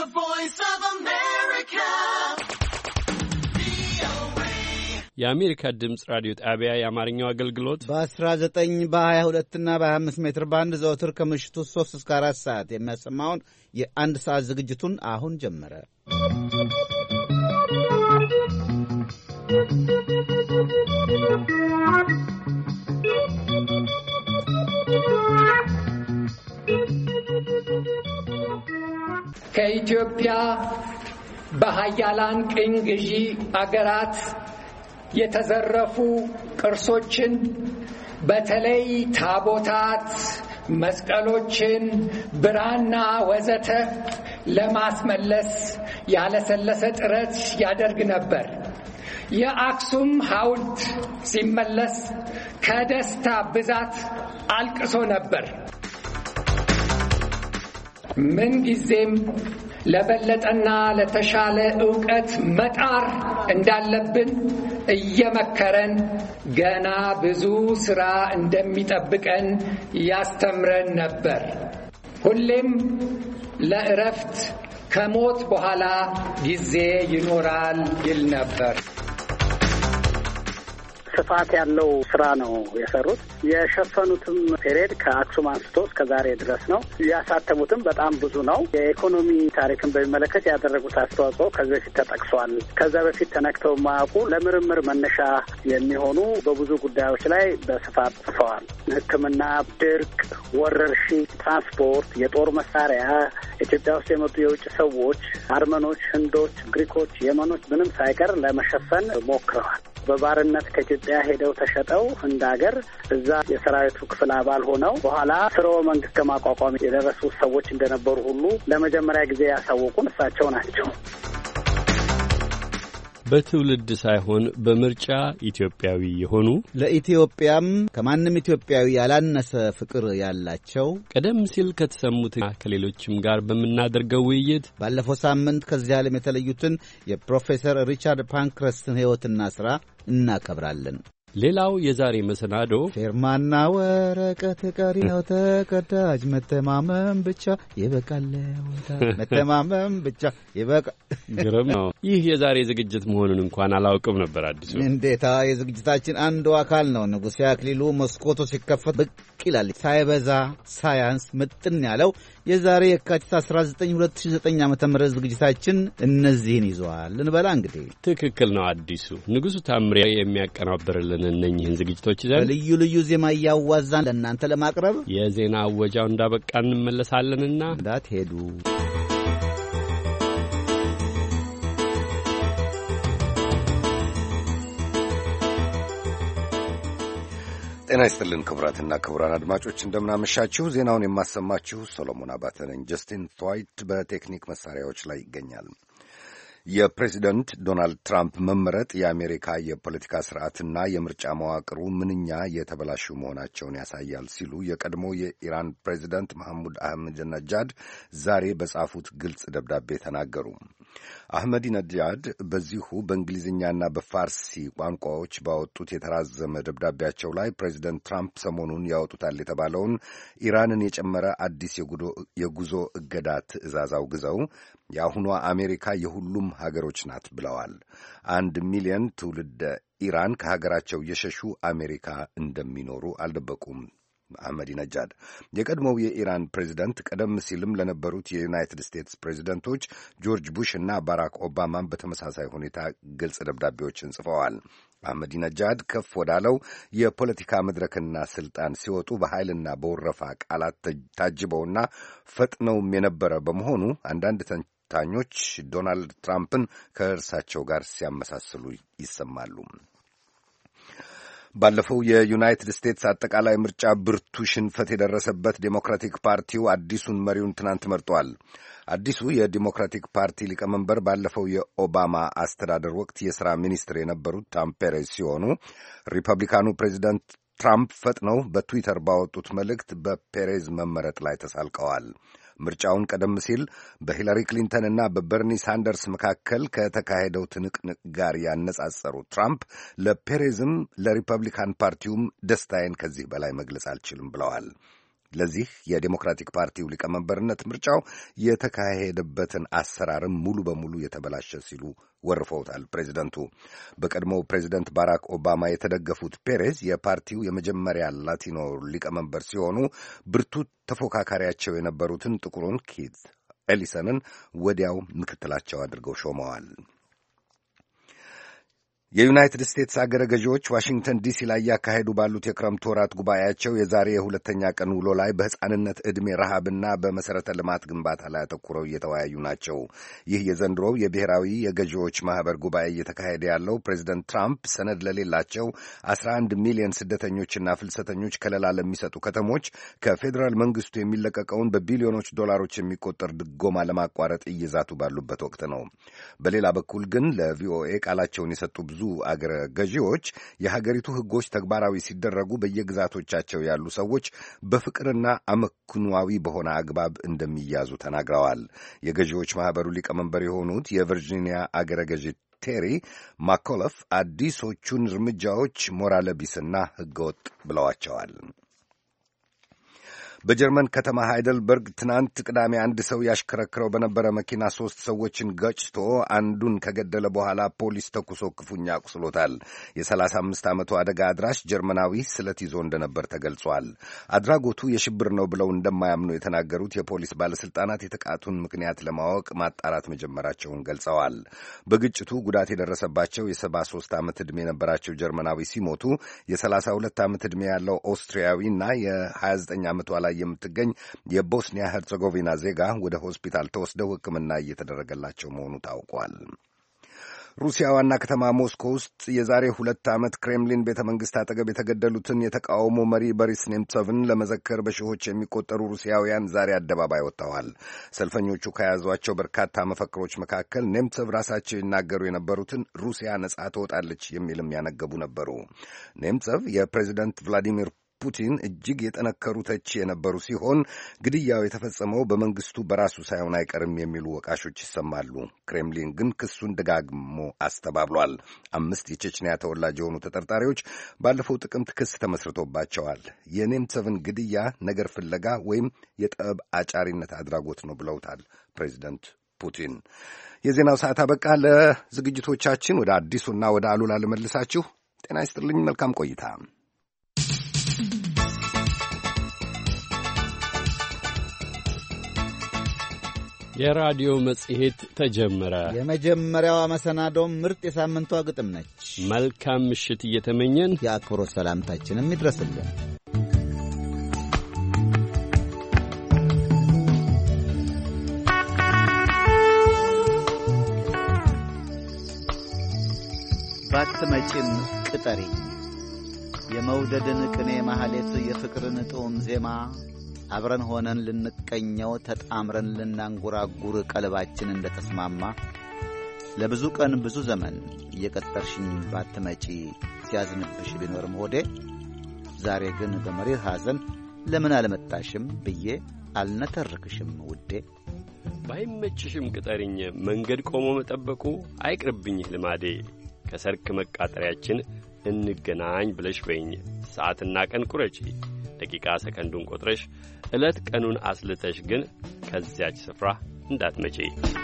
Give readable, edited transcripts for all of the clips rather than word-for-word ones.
The Voice of America. የአሜሪካ ድምጽ ራዲዮ ጣቢያ የአማርኛው አገልግሎት በ19 በ22 እና በ25 ሜትር ባንድ ዘወትር ከምሽቱ 3 እስከ 4 ሰዓት የሚያሰማውን የአንድ ሰዓት ዝግጅቱን አሁን ጀመረ። ከኢትዮጵያ በኃያላን ቅኝ ገዢ አገራት የተዘረፉ ቅርሶችን በተለይ ታቦታት፣ መስቀሎችን፣ ብራና ወዘተ ለማስመለስ ያለሰለሰ ጥረት ያደርግ ነበር። የአክሱም ሐውልት ሲመለስ ከደስታ ብዛት አልቅሶ ነበር። ምን ጊዜም ለበለጠና ለተሻለ ዕውቀት መጣር እንዳለብን እየመከረን ገና ብዙ ሥራ እንደሚጠብቀን ያስተምረን ነበር። ሁሌም ለእረፍት ከሞት በኋላ ጊዜ ይኖራል ይል ነበር። ስፋት ያለው ስራ ነው የሰሩት። የሸፈኑትም ፔሬድ ከአክሱም አንስቶ እስከ ዛሬ ድረስ ነው። ያሳተሙትም በጣም ብዙ ነው። የኢኮኖሚ ታሪክን በሚመለከት ያደረጉት አስተዋጽኦ ከዚህ በፊት ተጠቅሷል። ከዛ በፊት ተነክተው ማያውቁ ለምርምር መነሻ የሚሆኑ በብዙ ጉዳዮች ላይ በስፋት ጽፈዋል። ሕክምና፣ ድርቅ፣ ወረርሽኝ፣ ትራንስፖርት፣ የጦር መሳሪያ፣ ኢትዮጵያ ውስጥ የመጡ የውጭ ሰዎች፣ አርመኖች፣ ህንዶች፣ ግሪኮች፣ የመኖች ምንም ሳይቀር ለመሸፈን ሞክረዋል። በባርነት ከኢትዮጵያ ሄደው ተሸጠው ህንድ ሀገር እዛ የሰራዊቱ ክፍል አባል ሆነው በኋላ ስርወ መንግስት ከማቋቋም የደረሱ ሰዎች እንደነበሩ ሁሉ ለመጀመሪያ ጊዜ ያሳወቁን እሳቸው ናቸው። በትውልድ ሳይሆን በምርጫ ኢትዮጵያዊ የሆኑ ለኢትዮጵያም ከማንም ኢትዮጵያዊ ያላነሰ ፍቅር ያላቸው ቀደም ሲል ከተሰሙት ከሌሎችም ጋር በመናደርገው ውይይት ባለፈው ሳምንት ከዚህ ዓለም የተለዩትን የፕሮፌሰር ሪቻርድ ፓንክረስትን ሕይወትና ሥራ እናከብራለን። ሌላው የዛሬ መሰናዶ ፌርማና ወረቀት ቀሪ ነው ተቀዳጅ መተማመን ብቻ ይበቃል መተማመን ብቻ ይበቃል። ግሩም ነው። ይህ የዛሬ ዝግጅት መሆኑን እንኳን አላውቅም ነበር። አዲሱ እንዴታ የዝግጅታችን አንዱ አካል ነው። ንጉሴ አክሊሉ መስኮቱ ሲከፈት ብቅ ይላል። ሳይበዛ ሳያንስ ምጥን ያለው የዛሬ የካቲት 19 2009 ዓ.ም ዝግጅታችን እነዚህን ይዟል እንበላ። እንግዲህ ትክክል ነው አዲሱ። ንጉሱ ታምሬ የሚያቀናብርልን እነኚህን ዝግጅቶች ይዘን በልዩ ልዩ ዜማ እያዋዛን ለእናንተ ለማቅረብ የዜና አወጃው እንዳበቃ እንመለሳለንና እንዳትሄዱ። ጤና ይስጥልን ክቡራትና ክቡራን አድማጮች እንደምናመሻችሁ። ዜናውን የማሰማችሁ ሰሎሞን አባተ ነኝ። ጀስቲን ትዋይት በቴክኒክ መሳሪያዎች ላይ ይገኛል። የፕሬዚደንት ዶናልድ ትራምፕ መመረጥ የአሜሪካ የፖለቲካ ስርዓትና የምርጫ መዋቅሩ ምንኛ የተበላሹ መሆናቸውን ያሳያል ሲሉ የቀድሞ የኢራን ፕሬዚደንት መሐሙድ አህመዲነጃድ ዛሬ በጻፉት ግልጽ ደብዳቤ ተናገሩ። አህመዲነጃድ በዚሁ በእንግሊዝኛና በፋርሲ ቋንቋዎች ባወጡት የተራዘመ ደብዳቤያቸው ላይ ፕሬዚደንት ትራምፕ ሰሞኑን ያወጡታል የተባለውን ኢራንን የጨመረ አዲስ የጉዞ እገዳ ትዕዛዝ አውግዘው የአሁኗ አሜሪካ የሁሉም ሀገሮች ናት ብለዋል። 1 ሚሊዮን ትውልደ ኢራን ከሀገራቸው የሸሹ አሜሪካ እንደሚኖሩ አልደበቁም። አህመዲነጃድ የቀድሞው የኢራን ፕሬዚደንት ቀደም ሲልም ለነበሩት የዩናይትድ ስቴትስ ፕሬዚደንቶች ጆርጅ ቡሽ እና ባራክ ኦባማን በተመሳሳይ ሁኔታ ግልጽ ደብዳቤዎችን ጽፈዋል። አህመዲነጃድ ከፍ ወዳለው የፖለቲካ መድረክና ስልጣን ሲወጡ በኃይልና በወረፋ ቃላት ታጅበውና ፈጥነውም የነበረ በመሆኑ አንዳንድ ተንታኞች ዶናልድ ትራምፕን ከእርሳቸው ጋር ሲያመሳስሉ ይሰማሉ። ባለፈው የዩናይትድ ስቴትስ አጠቃላይ ምርጫ ብርቱ ሽንፈት የደረሰበት ዴሞክራቲክ ፓርቲው አዲሱን መሪውን ትናንት መርጧል። አዲሱ የዲሞክራቲክ ፓርቲ ሊቀመንበር ባለፈው የኦባማ አስተዳደር ወቅት የሥራ ሚኒስትር የነበሩት ቶም ፔሬዝ ሲሆኑ ሪፐብሊካኑ ፕሬዚደንት ትራምፕ ፈጥነው በትዊተር ባወጡት መልእክት በፔሬዝ መመረጥ ላይ ተሳልቀዋል። ምርጫውን ቀደም ሲል በሂላሪ ክሊንተንና በበርኒ ሳንደርስ መካከል ከተካሄደው ትንቅንቅ ጋር ያነጻጸሩ ትራምፕ ለፔሬዝም ለሪፐብሊካን ፓርቲውም ደስታዬን ከዚህ በላይ መግለጽ አልችልም ብለዋል። ለዚህ የዴሞክራቲክ ፓርቲው ሊቀመንበርነት ምርጫው የተካሄደበትን አሰራርም ሙሉ በሙሉ የተበላሸ ሲሉ ወርፈውታል። ፕሬዚደንቱ በቀድሞው ፕሬዚደንት ባራክ ኦባማ የተደገፉት ፔሬዝ የፓርቲው የመጀመሪያ ላቲኖ ሊቀመንበር ሲሆኑ ብርቱ ተፎካካሪያቸው የነበሩትን ጥቁሩን ኪት ኤሊሰንን ወዲያው ምክትላቸው አድርገው ሾመዋል። የዩናይትድ ስቴትስ አገረ ገዢዎች ዋሽንግተን ዲሲ ላይ ያካሄዱ ባሉት የክረምት ወራት ጉባኤያቸው የዛሬ የሁለተኛ ቀን ውሎ ላይ በሕፃንነት ዕድሜ ረሃብና በመሠረተ ልማት ግንባታ ላይ አተኩረው እየተወያዩ ናቸው። ይህ የዘንድሮው የብሔራዊ የገዢዎች ማኅበር ጉባኤ እየተካሄደ ያለው ፕሬዚደንት ትራምፕ ሰነድ ለሌላቸው 11 ሚሊዮን ስደተኞችና ፍልሰተኞች ከለላ ለሚሰጡ ከተሞች ከፌዴራል መንግሥቱ የሚለቀቀውን በቢሊዮኖች ዶላሮች የሚቆጠር ድጎማ ለማቋረጥ እየዛቱ ባሉበት ወቅት ነው። በሌላ በኩል ግን ለቪኦኤ ቃላቸውን የሰጡ ብዙ አገረ ገዢዎች የሀገሪቱ ሕጎች ተግባራዊ ሲደረጉ በየግዛቶቻቸው ያሉ ሰዎች በፍቅርና አመክንዮአዊ በሆነ አግባብ እንደሚያዙ ተናግረዋል። የገዢዎች ማኅበሩ ሊቀመንበር የሆኑት የቨርጂኒያ አገረ ገዢ ቴሪ ማኮለፍ አዲሶቹን እርምጃዎች ሞራለ ቢስና ሕገወጥ ብለዋቸዋል። በጀርመን ከተማ ሃይደልበርግ ትናንት ቅዳሜ አንድ ሰው ያሽከረክረው በነበረ መኪና 3 ሰዎችን ገጭቶ አንዱን ከገደለ በኋላ ፖሊስ ተኩሶ ክፉኛ አቁስሎታል። የ35 ዓመቱ አደጋ አድራሽ ጀርመናዊ ስለት ይዞ እንደነበር ተገልጿል። አድራጎቱ የሽብር ነው ብለው እንደማያምኑ የተናገሩት የፖሊስ ባለሥልጣናት የጥቃቱን ምክንያት ለማወቅ ማጣራት መጀመራቸውን ገልጸዋል። በግጭቱ ጉዳት የደረሰባቸው የ73 ዓመት ዕድሜ የነበራቸው ጀርመናዊ ሲሞቱ የ32 ዓመት ዕድሜ ያለው ኦስትሪያዊና የ29 ዓመቷ ላይ የምትገኝ የቦስኒያ ሄርዘጎቪና ዜጋ ወደ ሆስፒታል ተወስደው ሕክምና እየተደረገላቸው መሆኑ ታውቋል። ሩሲያ ዋና ከተማ ሞስኮ ውስጥ የዛሬ 2 ዓመት ክሬምሊን ቤተ መንግሥት አጠገብ የተገደሉትን የተቃውሞ መሪ ቦሪስ ኔምሶቭን ለመዘከር በሺዎች የሚቆጠሩ ሩሲያውያን ዛሬ አደባባይ ወጥተዋል። ሰልፈኞቹ ከያዟቸው በርካታ መፈክሮች መካከል ኔምሶቭ ራሳቸው ይናገሩ የነበሩትን ሩሲያ ነጻ ትወጣለች የሚልም ያነገቡ ነበሩ። ኔምሶቭ የፕሬዚደንት ቭላዲሚር ፑቲን እጅግ የጠነከሩ ተቺ የነበሩ ሲሆን ግድያው የተፈጸመው በመንግስቱ በራሱ ሳይሆን አይቀርም የሚሉ ወቃሾች ይሰማሉ። ክሬምሊን ግን ክሱን ደጋግሞ አስተባብሏል። 5 የቼችንያ ተወላጅ የሆኑ ተጠርጣሪዎች ባለፈው ጥቅምት ክስ ተመስርቶባቸዋል። የኔምሶቭን ግድያ ነገር ፍለጋ ወይም የጠብ አጫሪነት አድራጎት ነው ብለውታል ፕሬዚደንት ፑቲን። የዜናው ሰዓት አበቃ። ለዝግጅቶቻችን ወደ አዲሱና ወደ አሉላ ልመልሳችሁ። ጤና ይስጥልኝ። መልካም ቆይታ። የራዲዮ መጽሔት ተጀመረ። የመጀመሪያዋ መሰናዶም ምርጥ የሳምንቷ ግጥም ነች። መልካም ምሽት እየተመኘን የአክብሮት ሰላምታችንም ይድረስልን። ባትመጪም ቅጠሪኝ የመውደድን ቅኔ ማህሌት የፍቅርን ጥዑም ዜማ አብረን ሆነን ልንቀኘው ተጣምረን ልናንጎራጉር ቀልባችን እንደተስማማ ለብዙ ቀን ብዙ ዘመን እየቀጠርሽኝ ባትመጪ ሲያዝንብሽ ቢኖርም ሆዴ ዛሬ ግን በመሪር ሐዘን ለምን አልመጣሽም ብዬ አልነተርክሽም ውዴ። ባይመችሽም ቅጠሪኝ መንገድ ቆሞ መጠበቁ አይቅርብኝህ ልማዴ። ከሰርክ መቃጠሪያችን እንገናኝ ብለሽ በይኝ ሰዓትና ቀን ቁረጪ ደቂቃ ሰከንዱን ቆጥረሽ ዕለት ቀኑን አስልተሽ ግን ከዚያች ስፍራ እንዳትመጪ።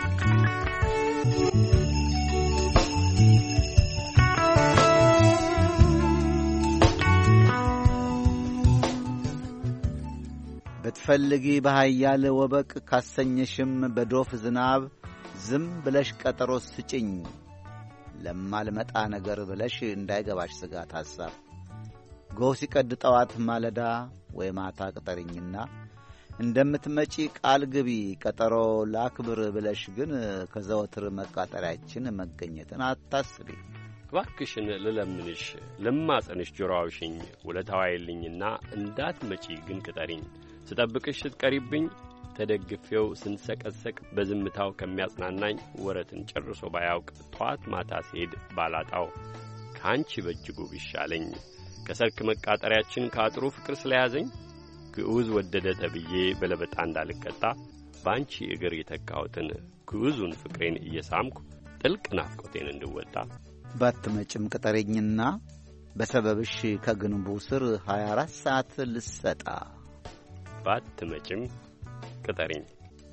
ብትፈልጊ በኃያል ወበቅ ካሰኘሽም በዶፍ ዝናብ ዝም ብለሽ ቀጠሮ ስጭኝ ለማልመጣ ነገር ብለሽ እንዳይገባሽ ስጋት ሐሳብ። ጎህ ሲቀድ ጠዋት ማለዳ ወይ ማታ ቅጠሪኝና እንደምትመጪ ቃል ግቢ ቀጠሮ ላክብር ብለሽ ግን ከዘወትር መቃጠሪያችን መገኘትን አታስቢ። እባክሽን ልለምንሽ ለማጸንሽ ጆሮ አውሽኝ ውለታው አይልኝና እንዳትመጪ ግን ቅጠሪኝ። ስጠብቅሽ ስትቀሪብኝ ተደግፌው ስንሰቀሰቅ በዝምታው ከሚያጽናናኝ ወረትን ጨርሶ ባያውቅ ጠዋት ማታ ሲሄድ ባላጣው ከአንቺ በእጅጉ ቢሻለኝ ከሰርክ መቃጠሪያችን ከአጥሩ ፍቅር ስለያዘኝ ግዑዝ ወደደ ተብዬ በለበጣ እንዳልቀጣ በአንቺ እግር የተካሁትን ግዑዙን ፍቅሬን እየሳምኩ ጥልቅ ናፍቆቴን እንድወጣ። ባትመጭም ቅጠሬኝና በሰበብሽ ከግንቡ ስር 24 ሰዓት ልሰጣ። ባትመጪም ቅጠሪኝ።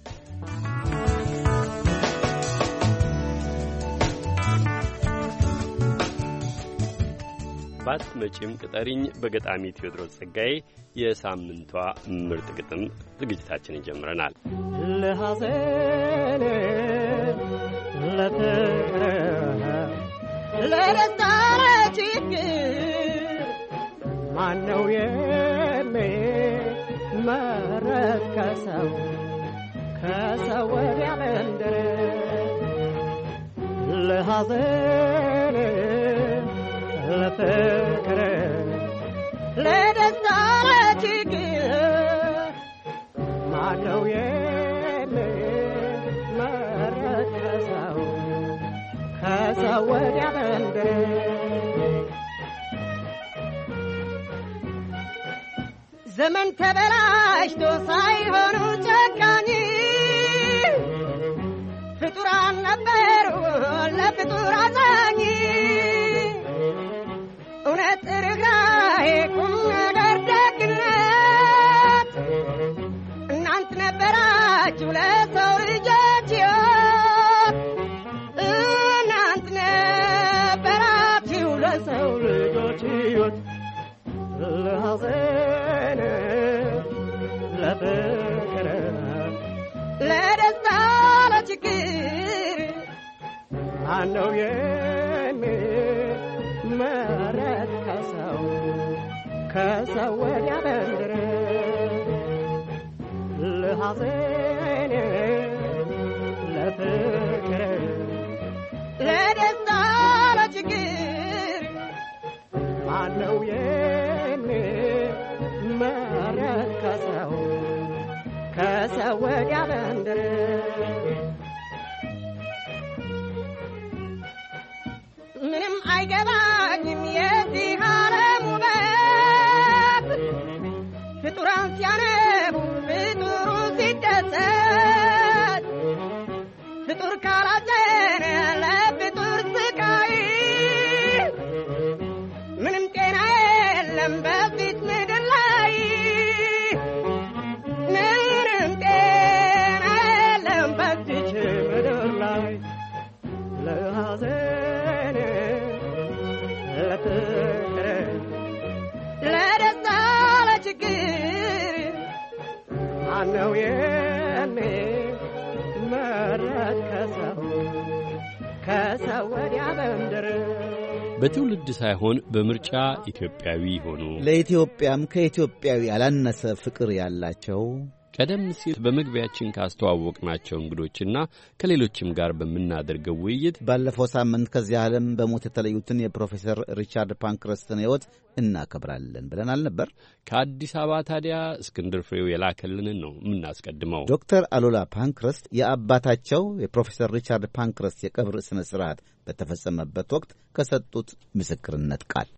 ባትመጪም ቅጠሪኝ በገጣሚ ቴዎድሮስ ጸጋዬ የሳምንቷ ምርጥ ግጥም ዝግጅታችንን ጀምረናል። ለሐዘን ለፍቅር ለደስታ ለችግር ማነው የሚመረጥ ከሰው ወዲያ መንደር ለሐዘን ለፍቅር ለደስታ ለችግር ማነው የሚመረጥ ከሰው ወዲያ መንደር ዘመን ተበላሽቶ ሳይሆኑ ጨካኝ ፍጡራን ነበሩ ለፍጡር አዛኝ እውነት ርኅራኄ ቁም ነገር ደግነት እናንት ነበራችሁ ለሰው ልጆች ሕይወት እናንት ነበራችሁ ለሰው ልጆች ሕይወት ለሐዘን ለፍቅር ለደስታ ለችግር ማነው የሚመረጥ ከሰው ወዲያ መንደር ለሐዘን ለፍቅር ለደስታ ለችግር ማነው የሚመረጥ ከሰው ወዲያ መንደር ምንም አይገባኝም የዚህ ዓለም ውበት ፍጡራን ሲያነቡ ፍጡሩ ሲደሰት ፍጡር ካላዘነ ለፍጡር ስቃይ ምንም ጤና የለም በፊት ምድር ላይ ምንም ጤና የለም በፊት ምድር ላይ ለሐዘን ለፍቅር ለደስታ ለችግር ማነው የሚመረጥ ከሰው ወዲያ መንደር በትውልድ ሳይሆን በምርጫ ኢትዮጵያዊ ሆኑ ለኢትዮጵያም ከኢትዮጵያዊ ያላነሰ ፍቅር ያላቸው ቀደም ሲል በመግቢያችን ካስተዋወቅናቸው እንግዶችና ከሌሎችም ጋር በምናደርገው ውይይት ባለፈው ሳምንት ከዚህ ዓለም በሞት የተለዩትን የፕሮፌሰር ሪቻርድ ፓንክረስትን ሕይወት እናከብራለን ብለናል ነበር። ከአዲስ አበባ ታዲያ እስክንድር ፍሬው የላከልንን ነው የምናስቀድመው። ዶክተር አሉላ ፓንክረስት የአባታቸው የፕሮፌሰር ሪቻርድ ፓንክረስት የቀብር ሥነ ሥርዓት በተፈጸመበት ወቅት ከሰጡት ምስክርነት ቃል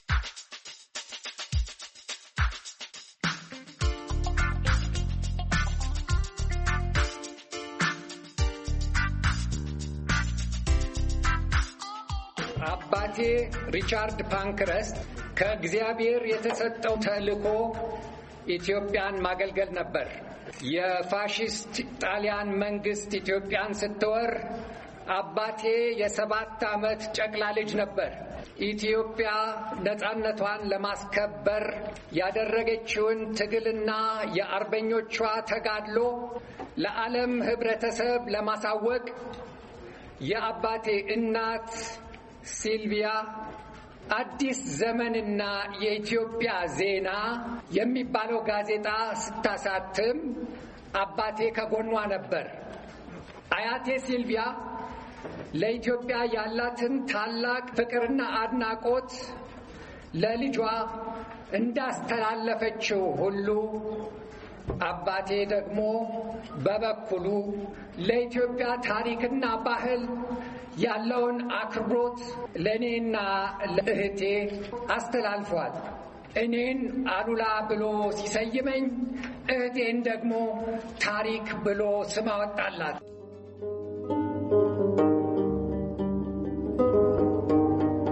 አባቴ ሪቻርድ ፓንክረስት ከእግዚአብሔር የተሰጠው ተልእኮ ኢትዮጵያን ማገልገል ነበር። የፋሺስት ጣሊያን መንግስት ኢትዮጵያን ስትወር አባቴ የ7 ዓመት ጨቅላ ልጅ ነበር። ኢትዮጵያ ነጻነቷን ለማስከበር ያደረገችውን ትግልና የአርበኞቿ ተጋድሎ ለዓለም ህብረተሰብ ለማሳወቅ የአባቴ እናት ሲልቪያ አዲስ ዘመንና የኢትዮጵያ ዜና የሚባለው ጋዜጣ ስታሳትም አባቴ ከጎኗ ነበር። አያቴ ሲልቪያ ለኢትዮጵያ ያላትን ታላቅ ፍቅርና አድናቆት ለልጇ እንዳስተላለፈችው ሁሉ አባቴ ደግሞ በበኩሉ ለኢትዮጵያ ታሪክና ባህል ያለውን አክብሮት ለእኔና ለእህቴ አስተላልፏል። እኔን አሉላ ብሎ ሲሰይመኝ እህቴን ደግሞ ታሪክ ብሎ ስም አወጣላት።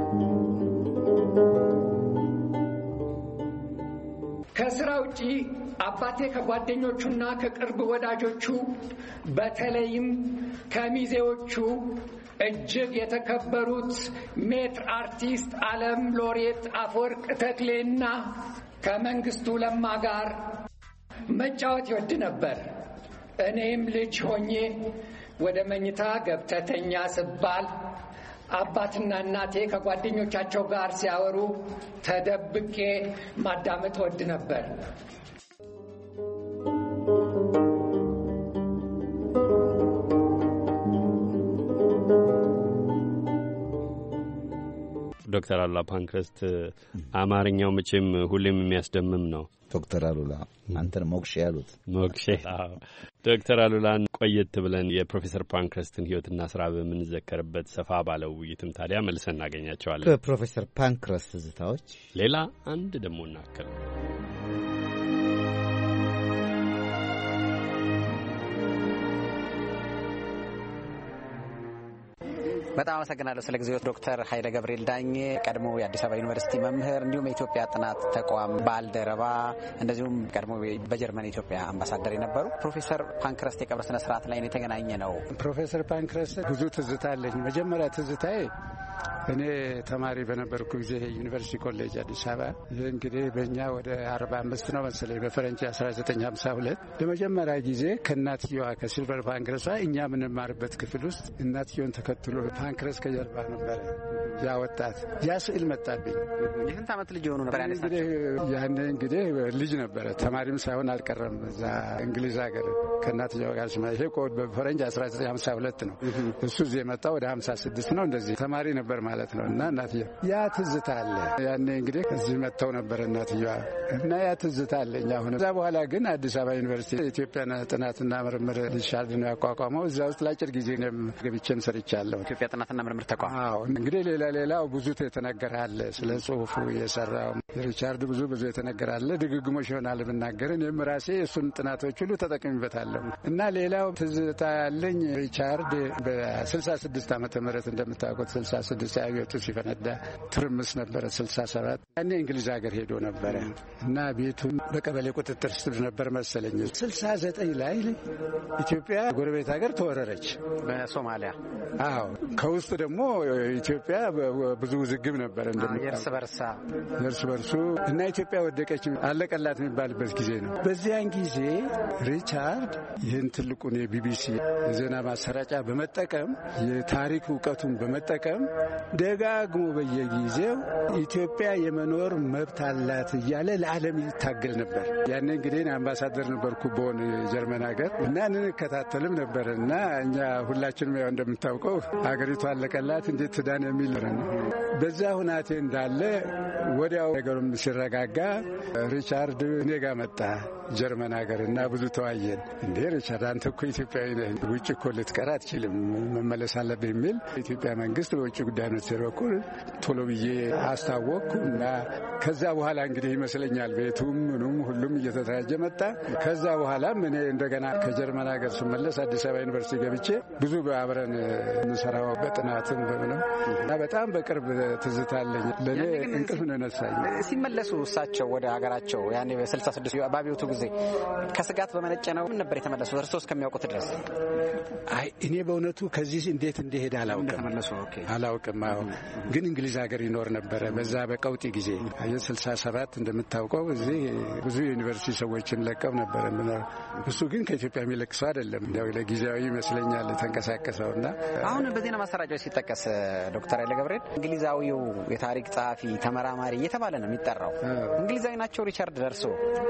ከስራ ውጪ አባቴ ከጓደኞቹና ከቅርብ ወዳጆቹ በተለይም ከሚዜዎቹ እጅግ የተከበሩት ሜትር አርቲስት ዓለም ሎሬት አፈወርቅ ተክሌና ከመንግስቱ ለማ ጋር መጫወት ይወድ ነበር። እኔም ልጅ ሆኜ ወደ መኝታ ገብተተኛ ስባል አባትና እናቴ ከጓደኞቻቸው ጋር ሲያወሩ ተደብቄ ማዳመጥ ወድ ነበር። ዶክተር አሉላ ፓንክረስት አማርኛው መቼም ሁሌም የሚያስደምም ነው። ዶክተር አሉላ አንተን ሞክሼ ያሉት ሞክሼ። ዶክተር አሉላን ቆየት ብለን የፕሮፌሰር ፓንክረስትን ሕይወትና ስራ በምንዘከርበት ሰፋ ባለው ውይይትም ታዲያ መልሰን እናገኛቸዋለን። ከፕሮፌሰር ፓንክረስት ትዝታዎች ሌላ አንድ ደግሞ እናከል። በጣም አመሰግናለሁ ስለ ጊዜው ዶክተር ኃይለ ገብርኤል ዳኜ ቀድሞ የአዲስ አበባ ዩኒቨርሲቲ መምህር እንዲሁም የኢትዮጵያ ጥናት ተቋም ባልደረባ እንደዚሁም ቀድሞ በጀርመን የኢትዮጵያ አምባሳደር የነበሩ ፕሮፌሰር ፓንክረስት የቀብር ስነ ስርዓት ላይ የተገናኘ ነው። ፕሮፌሰር ፓንክረስት ብዙ ትዝታ አለኝ። መጀመሪያ ትዝታዬ እኔ ተማሪ በነበርኩ ጊዜ ዩኒቨርሲቲ ኮሌጅ አዲስ አበባ ይህ እንግዲህ በእኛ ወደ 45 ነው መሰለኝ በፈረንጅ 1952 ለመጀመሪያ ጊዜ ከእናትየዋ ከሲልቨር ፓንክረስት እኛ የምንማርበት ክፍል ውስጥ እናትየውን ተከትሎ ፓንክረስት ከጀርባ ነበረ። ያ ወጣት ያ ስዕል መጣብኝ። የስንት ዓመት ልጅ የሆኑ ነበር ያነሳቸው? ያኔ እንግዲህ ልጅ ነበረ፣ ተማሪም ሳይሆን አልቀረም። እዛ እንግሊዝ ሀገር ከእናትየዋ ጋር ሲማ ይሄ በፈረንጅ 1952 ነው። እሱ እዚህ የመጣው ወደ 56 ነው። እንደዚህ ተማሪ ነበር ማለት ነው። እና እናትየዋ ያ ትዝታ አለ። ያኔ እንግዲህ እዚህ መጥተው ነበር እናትየዋ እና ያ ትዝታ አለኝ አሁን። እዛ በኋላ ግን አዲስ አበባ ዩኒቨርሲቲ የኢትዮጵያን ጥናትና ምርምር ሪቻርድ ነው ያቋቋመው። እዛ ውስጥ ለአጭር ጊዜ ነው ገብቼም ሰርቻለሁ። ኢትዮጵያ ጥናትና ምርምር ተቋም። አዎ እንግዲህ ሌላው ብዙ የተነገረ አለ። ስለ ጽሁፉ የሰራው ሪቻርድ ብዙ የተነገረ አለ። ድግግሞሽ ይሆናል ብናገር እኔም ራሴ እሱን ጥናቶች ሁሉ ተጠቅሜበታለሁ። እና ሌላው ትዝታ ያለኝ ሪቻርድ በ66 ዓመተ ምህረት እንደምታውቁት 66 አብዮቱ ሲፈነዳ ትርምስ ነበረ። 67 ያኔ እንግሊዝ ሀገር ሄዶ ነበረ እና ቤቱን በቀበሌ ቁጥጥር ስር ነበር መሰለኝ። 69 ላይ ኢትዮጵያ ጎረቤት ሀገር ተወረረች በሶማሊያ። አዎ ከውስጥ ደግሞ ኢትዮጵያ ብዙ ውዝግብ ነበረ የእርስ በርሱ እና ኢትዮጵያ ወደቀች አለቀላት የሚባልበት ጊዜ ነው። በዚያን ጊዜ ሪቻርድ ይህን ትልቁን የቢቢሲ የዜና ማሰራጫ በመጠቀም የታሪክ እውቀቱን በመጠቀም ደጋግሞ በየጊዜው ኢትዮጵያ የመኖር መብት አላት እያለ ለዓለም ይታገል ነበር። ያኔ እንግዲህ አምባሳደር ነበርኩ በሆነ የጀርመን ሀገር እና እንከታተልም ነበር እና እኛ ሁላችንም ያው እንደምታውቀው ሀገሪቱ አለቀላት እንዴት ትዳን የሚል ነው። በዛ ሁናቴ እንዳለ ወዲያው ነገሩም ሲረጋጋ ሪቻርድ እኔ ጋር መጣ ጀርመን ሀገር እና ብዙ ተዋየን። እንዴ ሪቻርድ አንተ እኮ ኢትዮጵያዊ ነህ፣ ውጭ እኮ ልትቀር አትችልም፣ መመለስ አለብህ የሚል የኢትዮጵያ መንግስት በውጭ ጉዳይ ሚኒስቴር በኩል ቶሎ ብዬ አስታወቅኩ እና ከዛ በኋላ እንግዲህ ይመስለኛል ቤቱም ምኑም ሁሉም እየተደራጀ መጣ። ከዛ በኋላም እኔ እንደገና ከጀርመን ሀገር ስመለስ አዲስ አበባ ዩኒቨርሲቲ ገብቼ ብዙ አብረን የምንሰራው በጥናትም በምንም እና በጣም በቅርብ ትዝታ አለኝ። ለእኔ እንቅልፍ ነው ነሳኝ። ሲመለሱ እሳቸው ወደ ሀገራቸው ያኔ በ66 በአብዮቱ ጊዜ ከስጋት በመነጨ ነው ምን ነበር የተመለሱ እርስዎ እስከሚያውቁት ድረስ? አይ እኔ በእውነቱ ከዚህ እንዴት እንደሄደ አላውቅም። ግን እንግሊዝ ሀገር ይኖር ነበረ በዛ በቀውጢ ጊዜ 67 እንደምታውቀው እዚህ ብዙ ዩኒቨርሲቲ ሰዎችን ለቀው ነበረ። እሱ ግን ከኢትዮጵያ የሚለቅ ሰው አይደለም። እንዲያው ለጊዜያዊ ይመስለኛል ተንቀሳቀሰውና አሁን በዜና ማሰራጫዎች ሲጠቀስ ዶክተር ኃይለ ገብርኤል እንግሊዛዊው የታሪክ ጸሐፊ ተመራማሪ እየተባለ ነው የሚጠራው። እንግሊዛዊ ናቸው ሪቻርድ ደርሶ?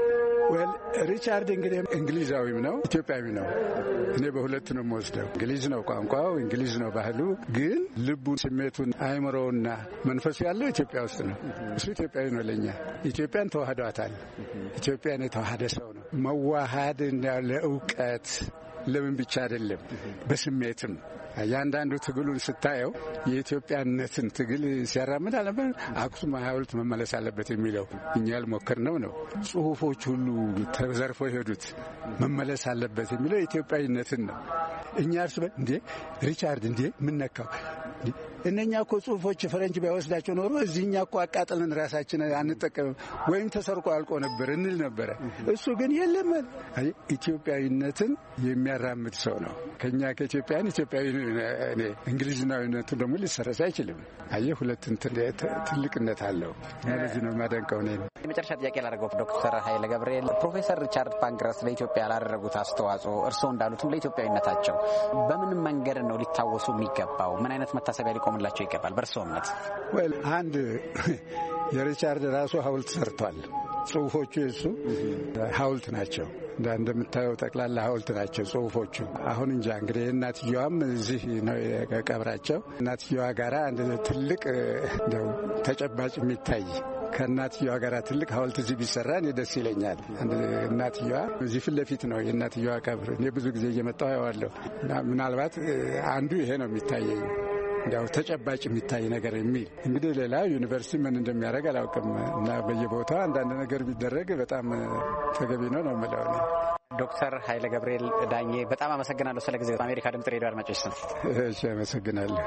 ሪቻርድ እንግዲህ እንግሊዛዊም ነው ኢትዮጵያዊ ነው። እኔ በሁለት ነው የምወስደው። እንግሊዝ ነው ቋንቋው፣ እንግሊዝ ነው ባህሉ። ግን ልቡን፣ ስሜቱን፣ አእምሮውና መንፈሱ ያለው ኢትዮጵያ ውስጥ ነው። እሱ ኢትዮጵያዊ ነው። ለኛ ኢትዮጵያን ተዋህዷታል። ኢትዮጵያን የተዋሃደ ሰው ነው። መዋሃድ ለእውቀት ለምን ብቻ አይደለም በስሜትም ያንዳንዱ ትግሉን ስታየው የኢትዮጵያነትን ትግል ሲያራምድ አለበት። አክሱም ሐውልት መመለስ አለበት የሚለው እኛ ያልሞከርነው ነው። ጽሁፎች ሁሉ ተዘርፎ ሄዱት መመለስ አለበት የሚለው የኢትዮጵያዊነትን ነው። እኛ እርስ እንዴ ሪቻርድ እንዴ ምን ነካው እነኛ እኮ ጽሁፎች ፈረንጅ ባይወስዳቸው ኖሮ እዚህኛ እኮ አቃጥለን ራሳችን አንጠቀምም ወይም ተሰርቆ አልቆ ነበር እንል ነበረ። እሱ ግን የለም። ኢትዮጵያዊነትን የሚያራምድ ሰው ነው። ከኛ ከኢትዮጵያን ኢትዮጵያዊ እንግሊዝናዊነቱ ደግሞ ሊሰረስ አይችልም። አየህ ሁለቱን ትልቅነት አለው። ለዚህ ነው ማደንቀው ነው። የመጨረሻ ጥያቄ ላደርገው ዶክተር ኃይለ ገብርኤል ፕሮፌሰር ሪቻርድ ፓንክረስት ለኢትዮጵያ ላደረጉት አስተዋጽኦ እርስዎ እንዳሉትም ለኢትዮጵያዊነታቸው በምን መንገድ ነው ሊታወሱ የሚገባው? ምን አይነት መታሰቢያ ሊቆምላቸው ይገባል በእርስዎ እምነት? አንድ የሪቻርድ ራሱ ሐውልት ሰርቷል። ጽሁፎቹ የሱ ሐውልት ናቸው። እንደምታየው ጠቅላላ ሐውልት ናቸው ጽሁፎቹ። አሁን እንጃ እንግዲህ እናትየዋም እዚህ ነው የቀብራቸው። እናትየዋ ጋራ አንድ ትልቅ ተጨባጭ የሚታይ ከእናትየዋ ጋር ትልቅ ሐውልት እዚህ ቢሰራ እኔ ደስ ይለኛል። እናትየዋ እዚህ ፊት ለፊት ነው የእናትየዋ ቀብር። እኔ ብዙ ጊዜ እየመጣሁ አየዋለሁ። ምናልባት አንዱ ይሄ ነው የሚታየኝ፣ እንዲያው ተጨባጭ የሚታይ ነገር የሚል እንግዲህ ሌላ ዩኒቨርሲቲ ምን እንደሚያደርግ አላውቅም እና በየቦታው አንዳንድ ነገር ቢደረግ በጣም ተገቢ ነው የምለው እኔ። ዶክተር ኃይለ ገብርኤል ዳኜ በጣም አመሰግናለሁ ስለ ጊዜው። በአሜሪካ ድምጽ ሬዲዮ አድማጮች ስም እሺ፣ አመሰግናለሁ።